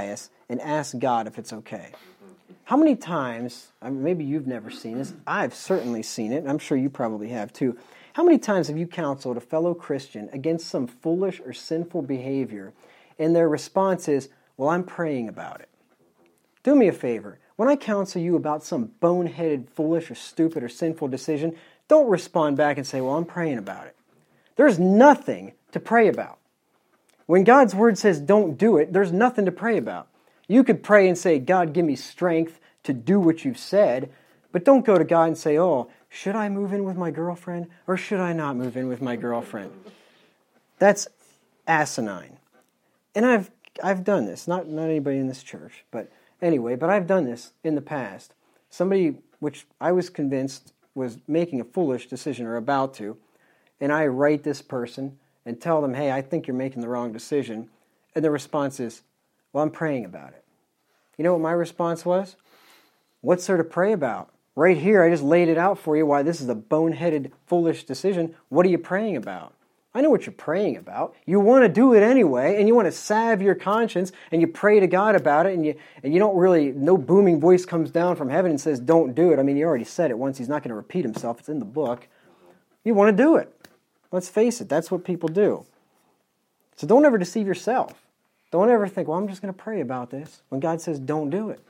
and ask God if it's okay. How many times, I mean, maybe you've never seen this, I've certainly seen it, and I'm sure you probably have too. How many times have you counseled a fellow Christian against some foolish or sinful behavior, and their response is, well, I'm praying about it? Do me a favor. When I counsel you about some boneheaded, foolish, or stupid, or sinful decision, don't respond back and say, well, I'm praying about it. There's nothing to pray about. When God's Word says don't do it, there's nothing to pray about. You could pray and say, God, give me strength to do what you've said, but don't go to God and say, oh, should I move in with my girlfriend or should I not move in with my girlfriend? That's asinine. And I've I've done this, not, not anybody in this church, but anyway, but I've done this in the past. Somebody which I was convinced was making a foolish decision or about to, and I write this person and tell them, hey, I think you're making the wrong decision. And the response is, well, I'm praying about it. You know what my response was? What's there to pray about? Right here, I just laid it out for you why this is a boneheaded, foolish decision. What are you praying about? I know what you're praying about. You want to do it anyway, and you want to salve your conscience, and you pray to God about it, and you and you don't really, no booming voice comes down from heaven and says, don't do it. I mean, he already said it once. He's not going to repeat himself. It's in the book. You want to do it. Let's face it. That's what people do. So don't ever deceive yourself. Don't ever think, well, I'm just going to pray about this, when God says don't do it.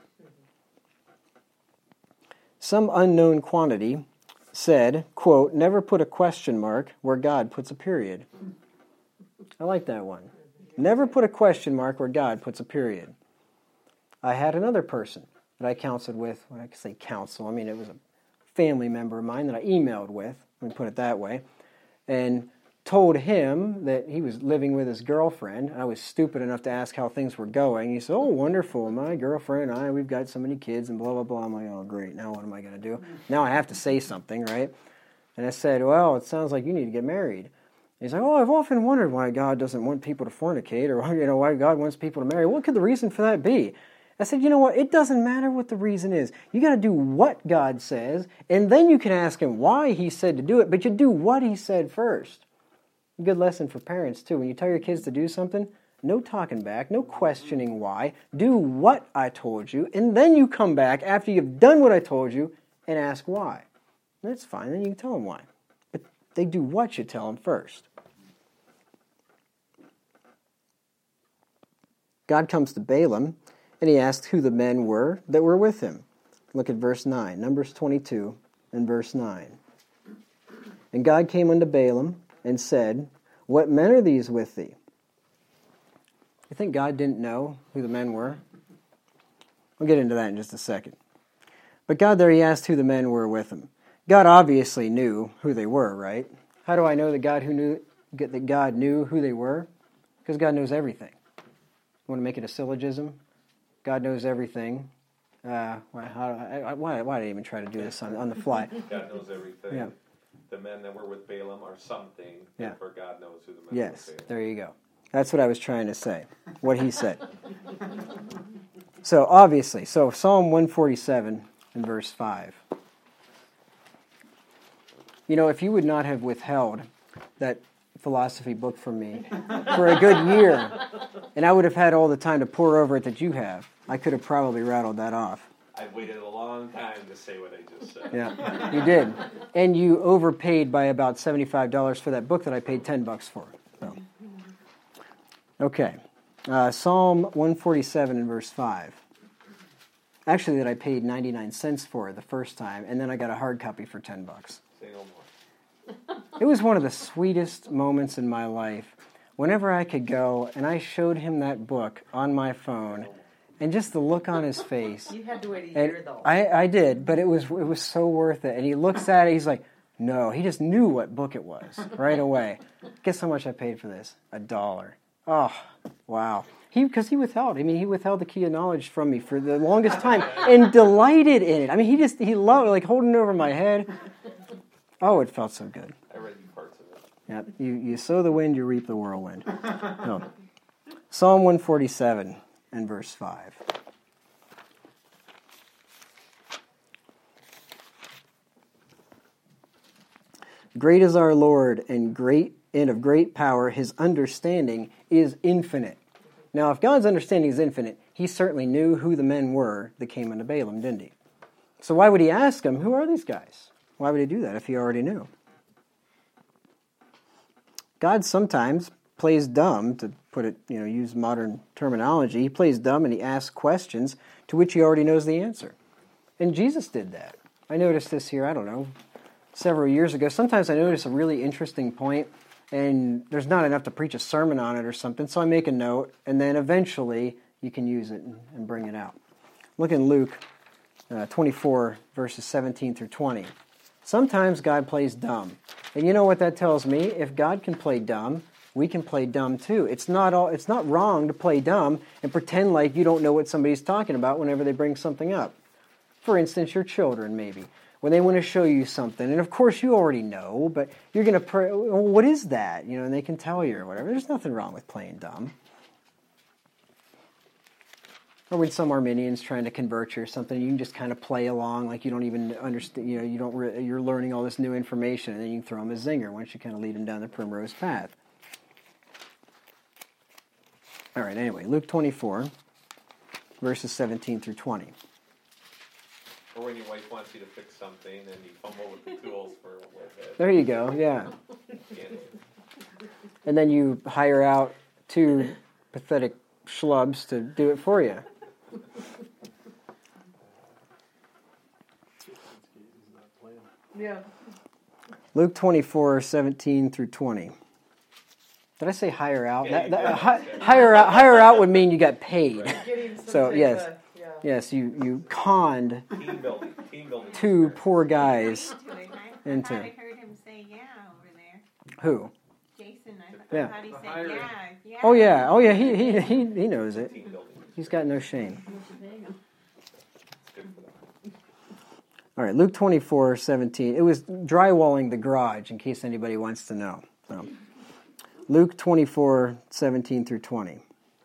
Some unknown quantity said, quote, never put a question mark where God puts a period. I like that one. Never put a question mark where God puts a period. I had another person that I counseled with, when I could say counsel, I mean it was a family member of mine that I emailed with, let me put it that way, and told him that he was living with his girlfriend. I was stupid enough to ask how things were going. He said, oh, wonderful. My girlfriend and I, we've got so many kids and blah, blah, blah. I'm like, oh, great. Now what am I going to do? Now I have to say something, right? And I said, well, it sounds like you need to get married. He's like, oh, I've often wondered why God doesn't want people to fornicate or you know why God wants people to marry. What could the reason for that be? I said, you know what? It doesn't matter what the reason is. You got to do what God says, and then you can ask him why he said to do it, but you do what he said first. A good lesson for parents, too. When you tell your kids to do something, no talking back, no questioning why. Do what I told you, and then you come back after you've done what I told you and ask why. That's fine, then you can tell them why. But they do what you tell them first. God comes to Balaam, and he asked who the men were that were with him. Look at verse nine, Numbers twenty-two and verse nine. And God came unto Balaam, and said, what men are these with thee? You think God didn't know who the men were? We'll get into that in just a second. But God there, he asked who the men were with him. God obviously knew who they were, right? How do I know that God who knew that God knew who they were? Because God knows everything. You want to make it a syllogism? God knows everything. Uh, why, how, why, why did I even try to do this on, on the fly? God knows everything. Yeah. The men that were with Balaam are something, yeah. Therefore God knows who the men yes, were with Balaam. There you go. That's what I was trying to say, what he said. So, obviously, so Psalm one forty-seven and verse five. You know, if you would not have withheld that philosophy book from me for a good year, and I would have had all the time to pour over it that you have, I could have probably rattled that off. I've waited a long time to say what I just said. Yeah, you did. And you overpaid by about seventy-five dollars for that book that I paid ten bucks for. So. Okay. Uh, Psalm one forty-seven and verse five. Actually, that I paid ninety-nine cents for the first time, and then I got a hard copy for ten bucks. Say no more. It was one of the sweetest moments in my life. Whenever I could go, and I showed him that book on my phone, and just the look on his face. You had to wait a and year, though. I, I did, but it was it was so worth it. And he looks at it, he's like, no, he just knew what book it was right away. Guess how much I paid for this? A dollar. Oh, wow. He because he withheld. I mean, he withheld the key of knowledge from me for the longest time and delighted in it. I mean, he just he loved it, like holding it over my head. Oh, it felt so good. I read you parts of it. Yeah, you, you sow the wind, you reap the whirlwind. No. Psalm one forty-seven and verse five. Great is our Lord, and great and of great power. His understanding is infinite. Now, if God's understanding is infinite, he certainly knew who the men were that came unto Balaam, didn't he? So why would he ask them, who are these guys? Why would he do that if he already knew? God sometimes plays dumb, to put it, you know, use modern terminology. He plays dumb and he asks questions to which he already knows the answer. And Jesus did that. I noticed this here, I don't know, several years ago. Sometimes I notice a really interesting point, and there's not enough to preach a sermon on it or something, so I make a note, and then eventually you can use it and, and bring it out. Look in Luke uh, twenty-four, verses seventeen through twenty. Sometimes God plays dumb. And you know what that tells me? If God can play dumb, we can play dumb too. It's not all, it's not wrong to play dumb and pretend like you don't know what somebody's talking about whenever they bring something up. For instance, your children maybe, when they want to show you something, and of course you already know, but you're going to pray, well, what is that? You know, and they can tell you or whatever. There's nothing wrong with playing dumb. Or when some Arminian's trying to convert you or something, you can just kind of play along like you don't even understand, you know, you don't re- you're learning all this new information, and then you can throw them a zinger once you kind of lead them down the primrose path. All right, anyway, Luke twenty-four, verses seventeen through twenty. Or when your wife wants you to fix something and you fumble with the tools for a little bit. There you go, yeah. Yeah. And then you hire out two pathetic schlubs to do it for you. Yeah. Luke twenty-four, seventeen through twenty. Did I say hire out? Yeah, That, that, you did. hi, hire out hire out would mean you got paid. Getting some So, type yes. of- yeah. Yes, you, you conned Team building. Team building. two poor guys I, I into... thought I heard him say yeah over there. Who? Jason, I, th- Yeah. I thought he The said hiring. yeah, yeah. Oh, yeah. Oh, yeah, he, he, he, he knows it. Team building. He's got no shame. It's good for them. All right, Luke twenty-four, seventeen. It was drywalling the garage, in case anybody wants to know. So, Luke twenty-four, seventeen through twenty.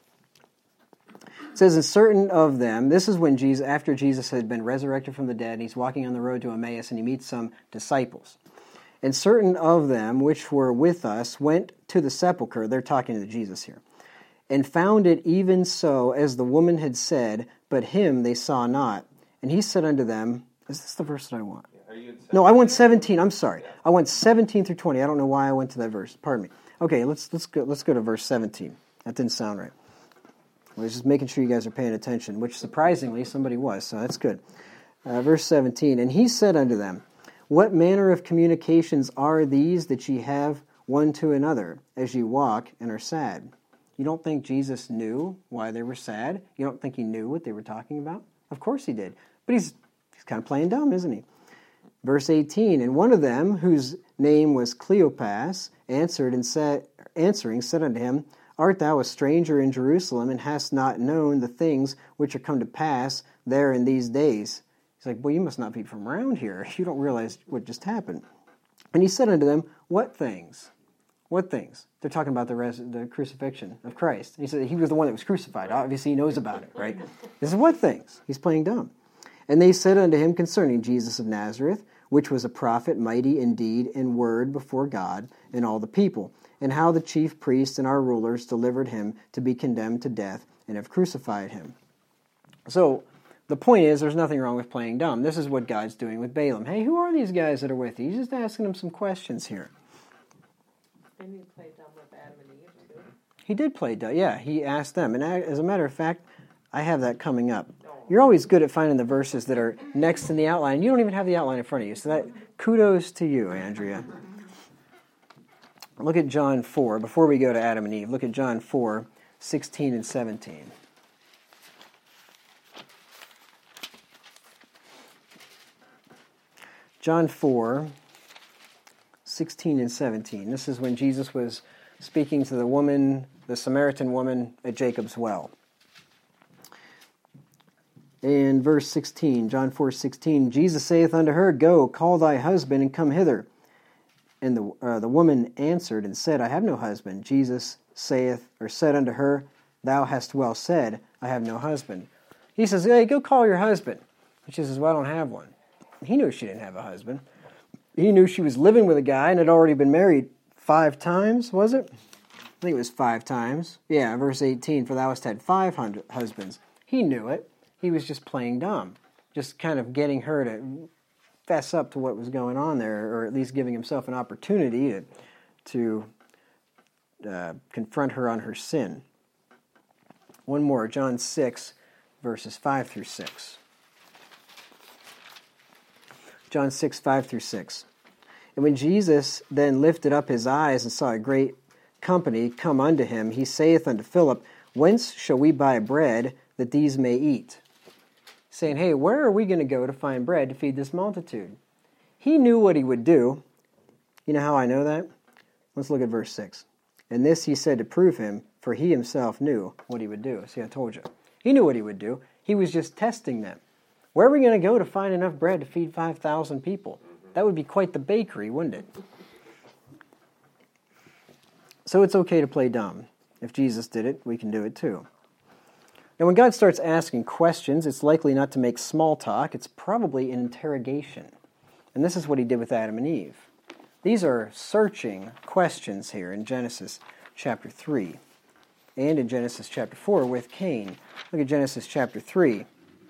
It says, and certain of them, this is when Jesus, after Jesus had been resurrected from the dead, and he's walking on the road to Emmaus, and he meets some disciples. And certain of them, which were with us, went to the sepulchre, they're talking to Jesus here, and found it even so as the woman had said, but him they saw not. And he said unto them, is this the verse that I want? Are you in No, I want seventeen. I'm sorry. I went seventeen through twenty. I don't know why I went to that verse. Pardon me. Okay, let's let's go let's go to verse seventeen. That didn't sound right. I was just making sure you guys are paying attention, which surprisingly somebody was, so that's good. Uh, verse seventeen, and he said unto them, what manner of communications are these that ye have one to another, as ye walk and are sad? You don't think Jesus knew why they were sad? You don't think he knew what they were talking about? Of course he did. But he's he's kind of playing dumb, isn't he? Verse eighteen, and one of them, whose name was Cleopas, answered and said, answering, said unto him, art thou a stranger in Jerusalem, and hast not known the things which are come to pass there in these days? He's like, well, you must not be from around here. You don't realize what just happened. And he said unto them, what things? What things? They're talking about the res- the crucifixion of Christ. And he said he was the one that was crucified. Obviously he knows about it, right? This is what things? He's playing dumb. And they said unto him concerning Jesus of Nazareth, which was a prophet, mighty in deed and word before God and all the people, and how the chief priests and our rulers delivered him to be condemned to death and have crucified him. So the point is, there's nothing wrong with playing dumb. This is what God's doing with Balaam. Hey, who are these guys that are with you? He's just asking them some questions here. Didn't he play dumb with Adam and Eve too? He did play dumb. Yeah, he asked them. And as a matter of fact, I have that coming up. You're always good at finding the verses that are next in the outline. You don't even have the outline in front of you. So that kudos to you, Andrea. Look at John four. Before we go to Adam and Eve, look at John four, sixteen and seventeen. John four, sixteen and seventeen. This is when Jesus was speaking to the woman, the Samaritan woman at Jacob's well. In verse sixteen, John four, sixteen, Jesus saith unto her, go, call thy husband, and come hither. And the uh, the woman answered and said, I have no husband. Jesus saith, or said unto her, thou hast well said, I have no husband. He says, hey, go call your husband. And she says, well, I don't have one. He knew she didn't have a husband. He knew she was living with a guy and had already been married five times, was it? I think it was five times. Yeah, verse eighteen, for thou hast had five hundred husbands. He knew it. He was just playing dumb, just kind of getting her to fess up to what was going on there, or at least giving himself an opportunity to, to uh, confront her on her sin. One more, John six, verses five through six. John six, five through six. And when Jesus then lifted up his eyes and saw a great company come unto him, he saith unto Philip, Whence shall we buy bread that these may eat? Saying, hey, where are we going to go to find bread to feed this multitude? He knew what he would do. You know how I know that? Let's look at verse six. And this he said to prove him, for he himself knew what he would do. See, I told you. He knew what he would do. He was just testing them. Where are we going to go to find enough bread to feed five thousand people? That would be quite the bakery, wouldn't it? So it's okay to play dumb. If Jesus did it, we can do it too. Now, when God starts asking questions, it's likely not to make small talk. It's probably an interrogation. And this is what he did with Adam and Eve. These are searching questions here in Genesis chapter three and in Genesis chapter four with Cain. Look at Genesis chapter three.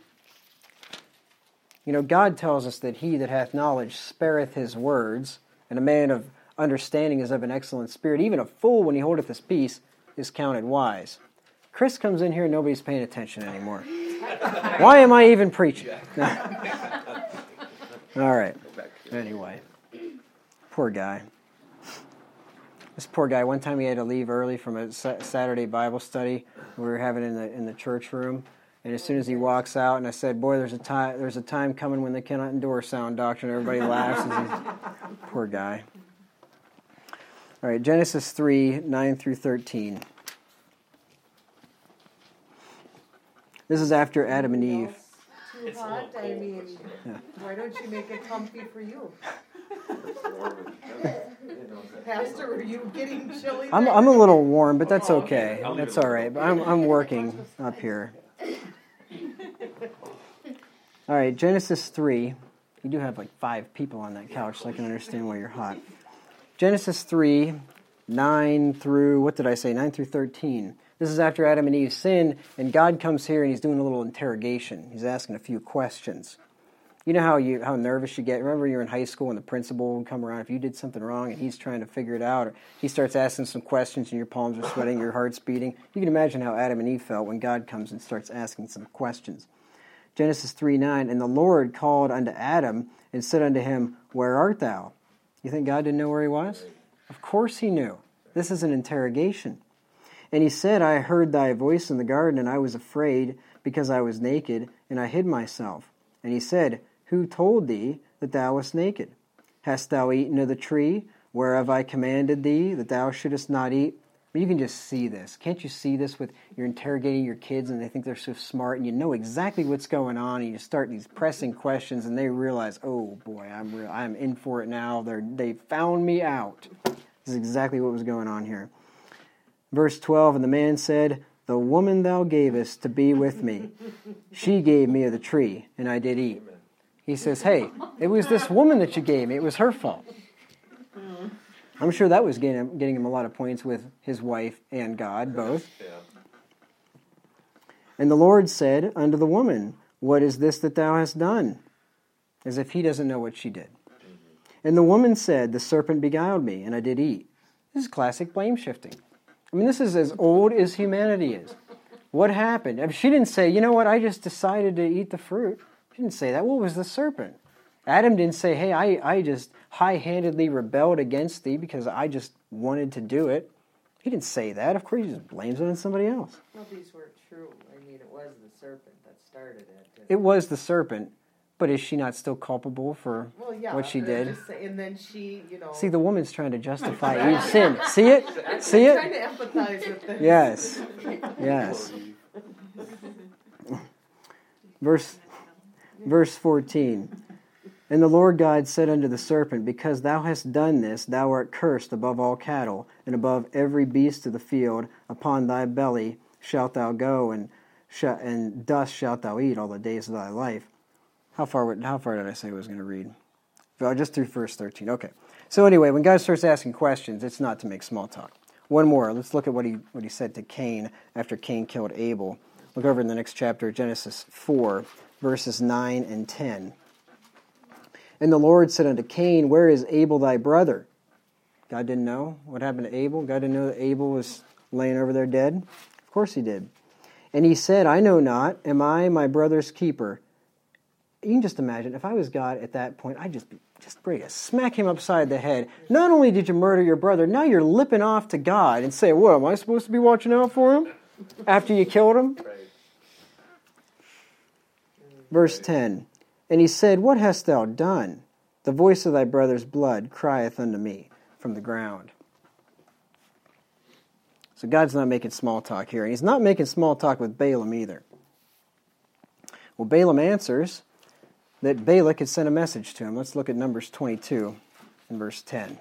You know, God tells us that he that hath knowledge spareth his words, and a man of understanding is of an excellent spirit. Even a fool, when he holdeth his peace, is counted wise. Chris comes in here and nobody's paying attention anymore. Why am I even preaching? All right. Anyway, poor guy. This poor guy, one time he had to leave early from a Saturday Bible study we were having in the in the church room. And as soon as he walks out, and I said, boy, there's a time there's a time coming when they cannot endure sound doctrine. Everybody laughs. And poor guy. All right, Genesis three, nine through thirteen. This is after Adam and Eve. Too It's a hot, little I cold. mean, Yeah. why don't you make it comfy for you? Pastor, are you getting chilly? I'm there? I'm a little warm, but that's Oh, okay. okay. I'll leave That's it all right. But I'm I'm working up here. All right, Genesis three. You do have like five people on that couch, so I can understand why you're hot. Genesis three, nine through, what did I say, nine through thirteen. This is after Adam and Eve sin, and God comes here and he's doing a little interrogation. He's asking a few questions. You know how you how nervous you get? Remember you're in high school and the principal would come around if you did something wrong and he's trying to figure it out, or he starts asking some questions and your palms are sweating, your heart's beating. You can imagine how Adam and Eve felt when God comes and starts asking some questions. Genesis three nine, and the Lord called unto Adam and said unto him, Where art thou? You think God didn't know where he was? Of course he knew. This is an interrogation. And he said, I heard thy voice in the garden, and I was afraid, because I was naked, and I hid myself. And he said, Who told thee that thou wast naked? Hast thou eaten of the tree, whereof I commanded thee, that thou shouldest not eat? But you can just see this. Can't you see this with, you're interrogating your kids, and they think they're so smart, and you know exactly what's going on, and you start these pressing questions, and they realize, oh boy, I'm real, I'm in for it now. They're, they found me out. This is exactly what was going on here. Verse twelve, and the man said, The woman thou gavest to be with me, she gave me of the tree, and I did eat. He says, hey, it was this woman that you gave me. It was her fault. I'm sure that was getting him, getting him a lot of points with his wife and God, both. Yeah. And the Lord said unto the woman, What is this that thou hast done? As if he doesn't know what she did. And the woman said, The serpent beguiled me, and I did eat. This is classic blame shifting. I mean, this is as old as humanity is. What happened? I mean, she didn't say, you know what, I just decided to eat the fruit. She didn't say that. What was the serpent? Adam didn't say, hey, I, I just high-handedly rebelled against thee because I just wanted to do it. He didn't say that. Of course, he just blames it on somebody else. Well, these weren't true. I mean, it was the serpent that started it. didn't It was the serpent, but is she not still culpable for Well, yeah, what she I'm did? just say- and then she, you know. See, the woman's trying to justify Eve's sin. See it? See I'm trying it? to empathize with this. Yes. Yes. Verse, verse fourteen. And the Lord God said unto the serpent, Because thou hast done this, thou art cursed above all cattle, and above every beast of the field. Upon thy belly shalt thou go, and sh- and dust shalt thou eat all the days of thy life. How far? How far did I say I was going to read? Well, just through verse thirteen. Okay. So anyway, when God starts asking questions, it's not to make small talk. One more. Let's look at what he what he said to Cain after Cain killed Abel. Look over in the next chapter, Genesis four, verses nine and ten. And the Lord said unto Cain, where is Abel thy brother? God didn't know what happened to Abel. God didn't know that Abel was laying over there dead. Of course he did. And he said, I know not. Am I my brother's keeper? You can just imagine, if I was God at that point, I'd just be just ready to smack him upside the head. Not only did you murder your brother, now you're lipping off to God and say, what, am I supposed to be watching out for him after you killed him? Right. Verse ten, and he said, what hast thou done? The voice of thy brother's blood crieth unto me from the ground. So God's not making small talk here. And he's not making small talk with Balaam either. Well, Balaam answers that Balak had sent a message to him. Let's look at Numbers twenty-two and verse ten.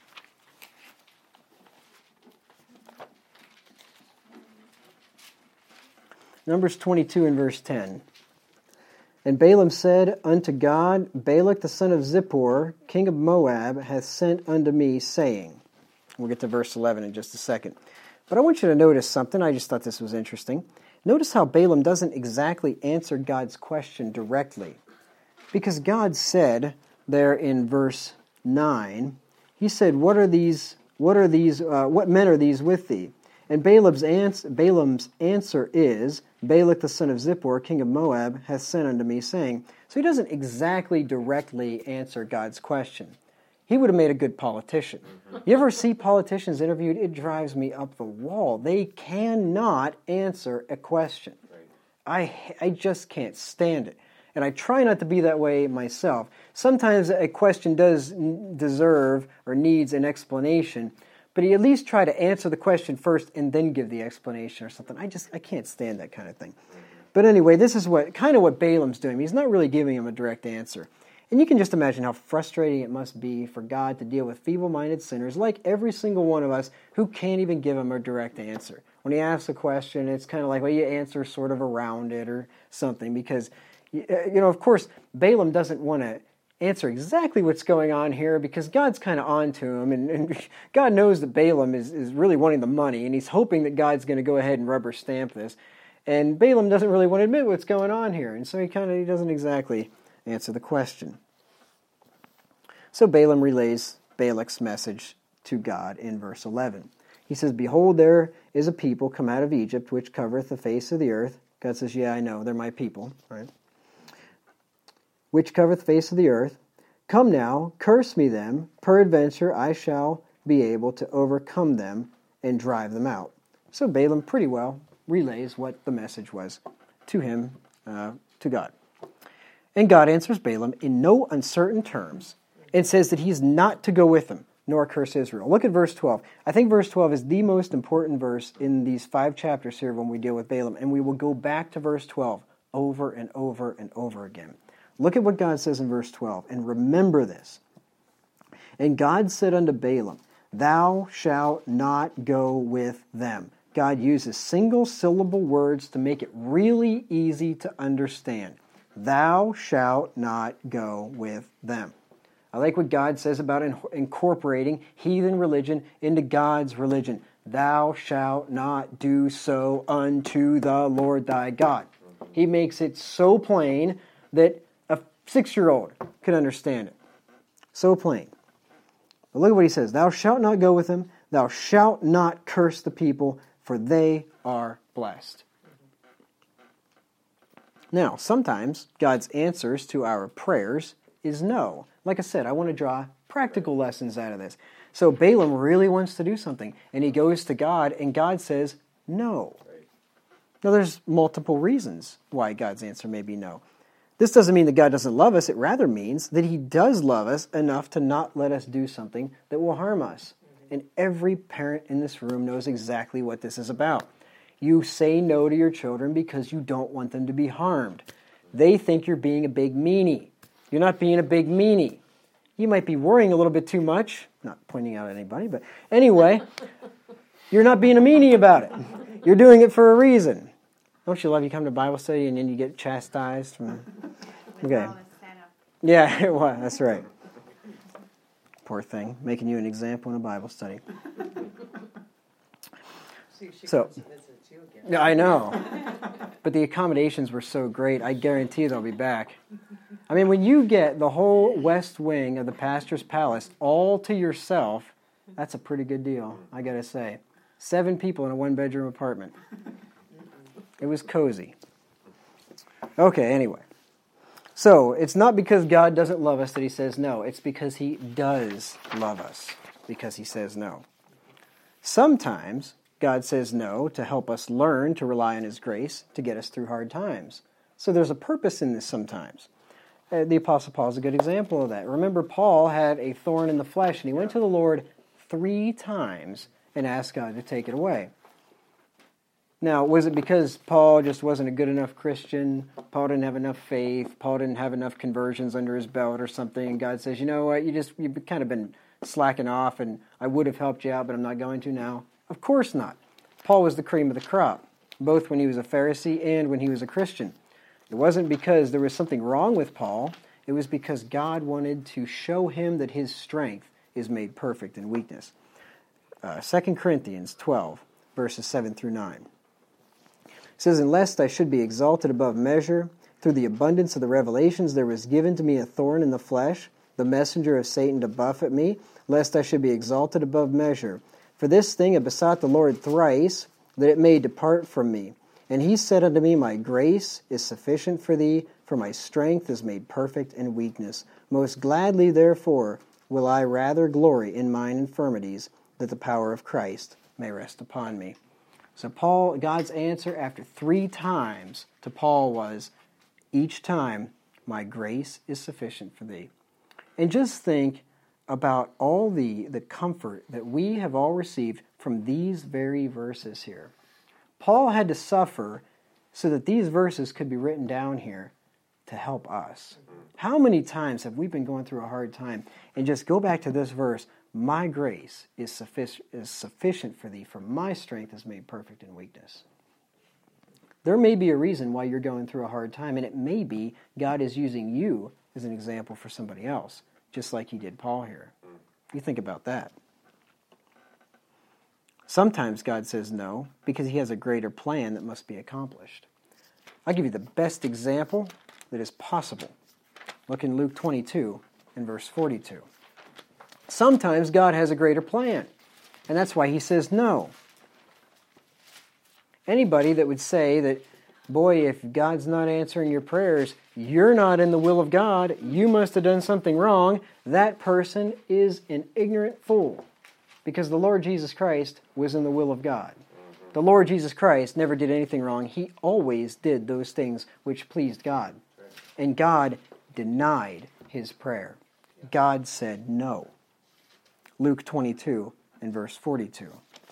Numbers twenty-two and verse ten. And Balaam said unto God, Balak the son of Zippor, king of Moab, hath sent unto me, saying. We'll get to verse eleven in just a second. But I want you to notice something. I just thought this was interesting. Notice how Balaam doesn't exactly answer God's question directly. Because God said there in verse nine, he said, What are these, what are these, uh, what men are these with thee? And Balaam's, ans- Balaam's answer is, Balak the son of Zippor, king of Moab, hath sent unto me, saying. So he doesn't exactly directly answer God's question. He would have made a good politician. You ever see politicians interviewed? It drives me up the wall. They cannot answer a question. I, I just can't stand it. And I try not to be that way myself. Sometimes a question does deserve or needs an explanation, but you at least try to answer the question first and then give the explanation or something. I just, I can't stand that kind of thing. But anyway, this is what kind of what Balaam's doing. He's not really giving him a direct answer. And you can just imagine how frustrating it must be for God to deal with feeble-minded sinners like every single one of us who can't even give him a direct answer. When he asks a question, it's kind of like, well, you answer sort of around it or something because, you know, of course, Balaam doesn't want to answer exactly what's going on here because God's kind of on to him, and, and God knows that Balaam is, is really wanting the money, and he's hoping that God's going to go ahead and rubber stamp this. And Balaam doesn't really want to admit what's going on here, and so he kind of he doesn't exactly answer the question. So Balaam relays Balak's message to God in verse eleven. He says, Behold, there is a people come out of Egypt, which covereth the face of the earth. God says, yeah, I know, they're my people, right? Which covereth the face of the earth. Come now, curse me them, peradventure I shall be able to overcome them and drive them out. So Balaam pretty well relays what the message was to him, uh, to God. And God answers Balaam in no uncertain terms and says that he's not to go with them, nor curse Israel. Look at verse twelve. I think verse twelve is the most important verse in these five chapters here when we deal with Balaam, and we will go back to verse twelve over and over and over again. Look at what God says in verse twelve, and remember this. And God said unto Balaam, Thou shalt not go with them. God uses single-syllable words to make it really easy to understand. Thou shalt not go with them. I like what God says about in- incorporating heathen religion into God's religion. Thou shalt not do so unto the Lord thy God. He makes it so plain that a six-year-old could understand it. So plain. But look at what he says. Thou shalt not go with them. Thou shalt not curse the people, for they are blessed. Now, sometimes God's answers to our prayers is no. Like I said, I want to draw practical lessons out of this. So Balaam really wants to do something, and he goes to God, and God says no. Now, there's multiple reasons why God's answer may be no. This doesn't mean that God doesn't love us. It rather means that he does love us enough to not let us do something that will harm us. And every parent in this room knows exactly what this is about. You say no to your children because you don't want them to be harmed. They think you're being a big meanie. You're not being a big meanie. You might be worrying a little bit too much. Not pointing out at anybody, but anyway, you're not being a meanie about it. You're doing it for a reason. Don't you love you come to Bible study and then you get chastised? From... Okay. Yeah, well, that's right. Poor thing, making you an example in a Bible study. See, she So, comes and visits you again. yeah, I know. but the accommodations were so great, I guarantee they'll be back. I mean, when you get the whole west wing of the pastor's palace all to yourself, that's a pretty good deal, I gotta say. Seven people in a one-bedroom apartment. It was cozy. Okay, anyway. So, it's not because God doesn't love us that he says no. It's because he does love us, because he says no. Sometimes God says no to help us learn to rely on his grace to get us through hard times. So there's a purpose in this sometimes. Uh, the Apostle Paul is a good example of that. Remember, Paul had a thorn in the flesh, and he went to the Lord three times and asked God to take it away. Now, was it because Paul just wasn't a good enough Christian? Paul didn't have enough faith? Paul didn't have enough conversions under his belt or something? And God says, you know what, you just, you've kind of been slacking off, and I would have helped you out, but I'm not going to now. Of course not. Paul was the cream of the crop, both when he was a Pharisee and when he was a Christian. It wasn't because there was something wrong with Paul. It was because God wanted to show him that his strength is made perfect in weakness. Uh, Second Corinthians twelve, verses seven through nine. It says, "And lest I should be exalted above measure, through the abundance of the revelations there was given to me a thorn in the flesh, the messenger of Satan to buffet me, lest I should be exalted above measure. For this thing I besought the Lord thrice, that it may depart from me. And he said unto me, My grace is sufficient for thee, for my strength is made perfect in weakness. Most gladly, therefore, will I rather glory in mine infirmities, that the power of Christ may rest upon me." So Paul, God's answer after three times to Paul was, each time, "My grace is sufficient for thee." And just think about all the, the comfort that we have all received from these very verses here. Paul had to suffer so that these verses could be written down here to help us. How many times have we been going through a hard time and just go back to this verse, "My grace is sufficient, is sufficient for thee, for my strength is made perfect in weakness." There may be a reason why you're going through a hard time, and it may be God is using you as an example for somebody else, just like he did Paul here. You think about that. Sometimes God says no because he has a greater plan that must be accomplished. I'll give you the best example that is possible. Look in Luke twenty-two and verse forty-two. Sometimes God has a greater plan, and that's why he says no. Anybody that would say that, boy, if God's not answering your prayers, you're not in the will of God, you must have done something wrong, that person is an ignorant fool. Because the Lord Jesus Christ was in the will of God. The Lord Jesus Christ never did anything wrong. He always did those things which pleased God. And God denied his prayer. God said no. Luke twenty-two and verse forty-two.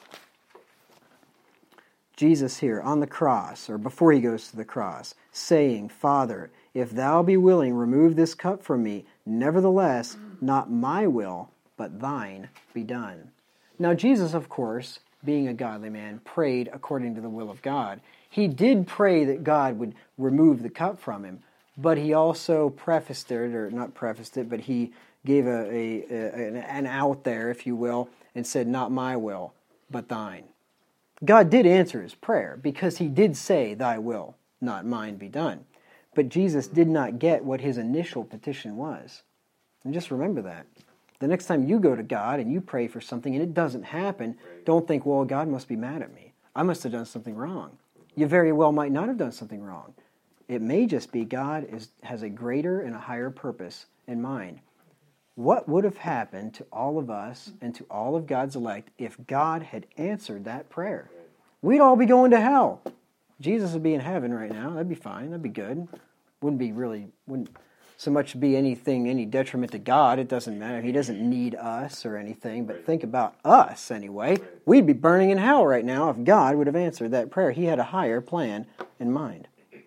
Jesus here on the cross, or before he goes to the cross, saying, "Father, if thou be willing, remove this cup from me. Nevertheless, not my will, but thine be done." Now Jesus, of course, being a godly man, prayed according to the will of God. He did pray that God would remove the cup from him, but he also prefaced it, or not prefaced it, but he gave a, a, a an out there, if you will, and said, "Not my will, but thine." God did answer his prayer, because he did say, "Thy will, not mine, be done." But Jesus did not get what his initial petition was. And just remember that. The next time you go to God and you pray for something and it doesn't happen, don't think, well, God must be mad at me. I must have done something wrong. You very well might not have done something wrong. It may just be God is, has a greater and a higher purpose in mind. What would have happened to all of us and to all of God's elect if God had answered that prayer? We'd all be going to hell. Jesus would be in heaven right now. That'd be fine. That'd be good. Wouldn't be really, wouldn't so much be anything, any detriment to God. It doesn't matter. He doesn't need us or anything. But think about us anyway. We'd be burning in hell right now if God would have answered that prayer. He had a higher plan in mind.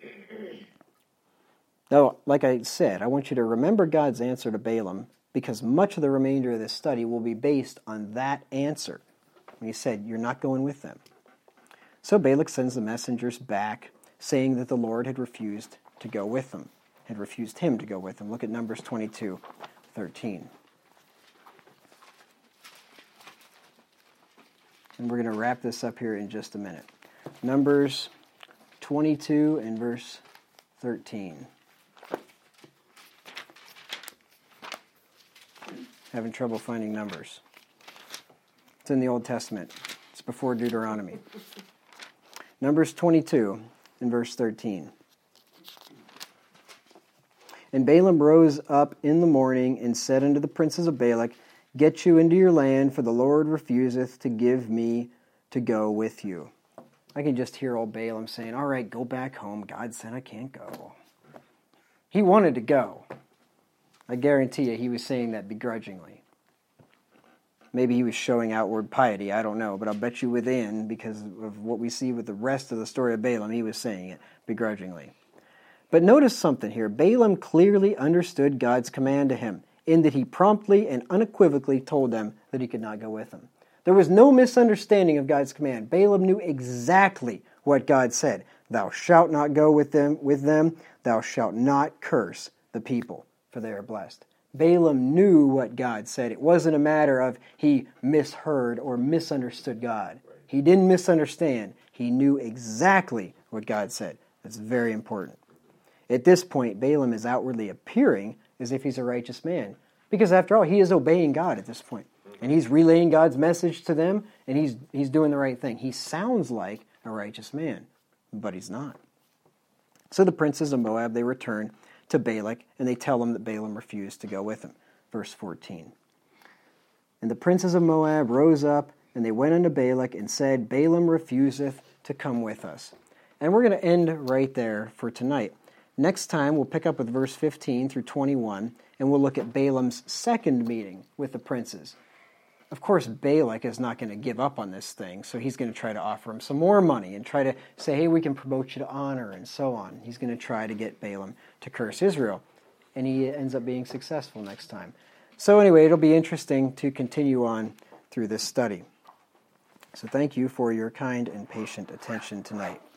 Now, like I said, I want you to remember God's answer to Balaam, because much of the remainder of this study will be based on that answer. When he said, "You're not going with them." So Balak sends the messengers back, saying that the Lord had refused to go with them, had refused him to go with them. Look at Numbers twenty-two, thirteen. And we're going to wrap this up here in just a minute. Numbers twenty-two and verse thirteen. Having trouble finding Numbers. It's in the Old Testament. It's before Deuteronomy. Numbers twenty-two and verse thirteen. And Balaam rose up in the morning and said unto the princes of Balak, Get you into your land, for the Lord refuseth to give me to go with you. I can just hear old Balaam saying, all right, go back home. God said I can't go. He wanted to go. I guarantee you he was saying that begrudgingly. Maybe he was showing outward piety, I don't know, but I'll bet you within, because of what we see with the rest of the story of Balaam, he was saying it begrudgingly. But notice something here. Balaam clearly understood God's command to him, in that he promptly and unequivocally told them that he could not go with them. There was no misunderstanding of God's command. Balaam knew exactly what God said. Thou shalt not go with them, with them. Thou shalt not curse the people, for they are blessed. Balaam knew what God said. It wasn't a matter of he misheard or misunderstood God. He didn't misunderstand. He knew exactly what God said. That's very important. At this point, Balaam is outwardly appearing as if he's a righteous man. Because after all, he is obeying God at this point. And he's relaying God's message to them, and he's he's doing the right thing. He sounds like a righteous man, but he's not. So the princes of Moab, they return to Balak, and they tell him that Balaam refused to go with them. Verse fourteen. And the princes of Moab rose up, and they went unto Balak, and said, Balaam refuseth to come with us. And we're going to end right there for tonight. Next time, we'll pick up with verse fifteen through twenty-one, and we'll look at Balaam's second meeting with the princes. Of course, Balak is not going to give up on this thing, so he's going to try to offer him some more money and try to say, hey, we can promote you to honor, and so on. He's going to try to get Balaam to curse Israel, and he ends up being successful next time. So anyway, it'll be interesting to continue on through this study. So thank you for your kind and patient attention tonight.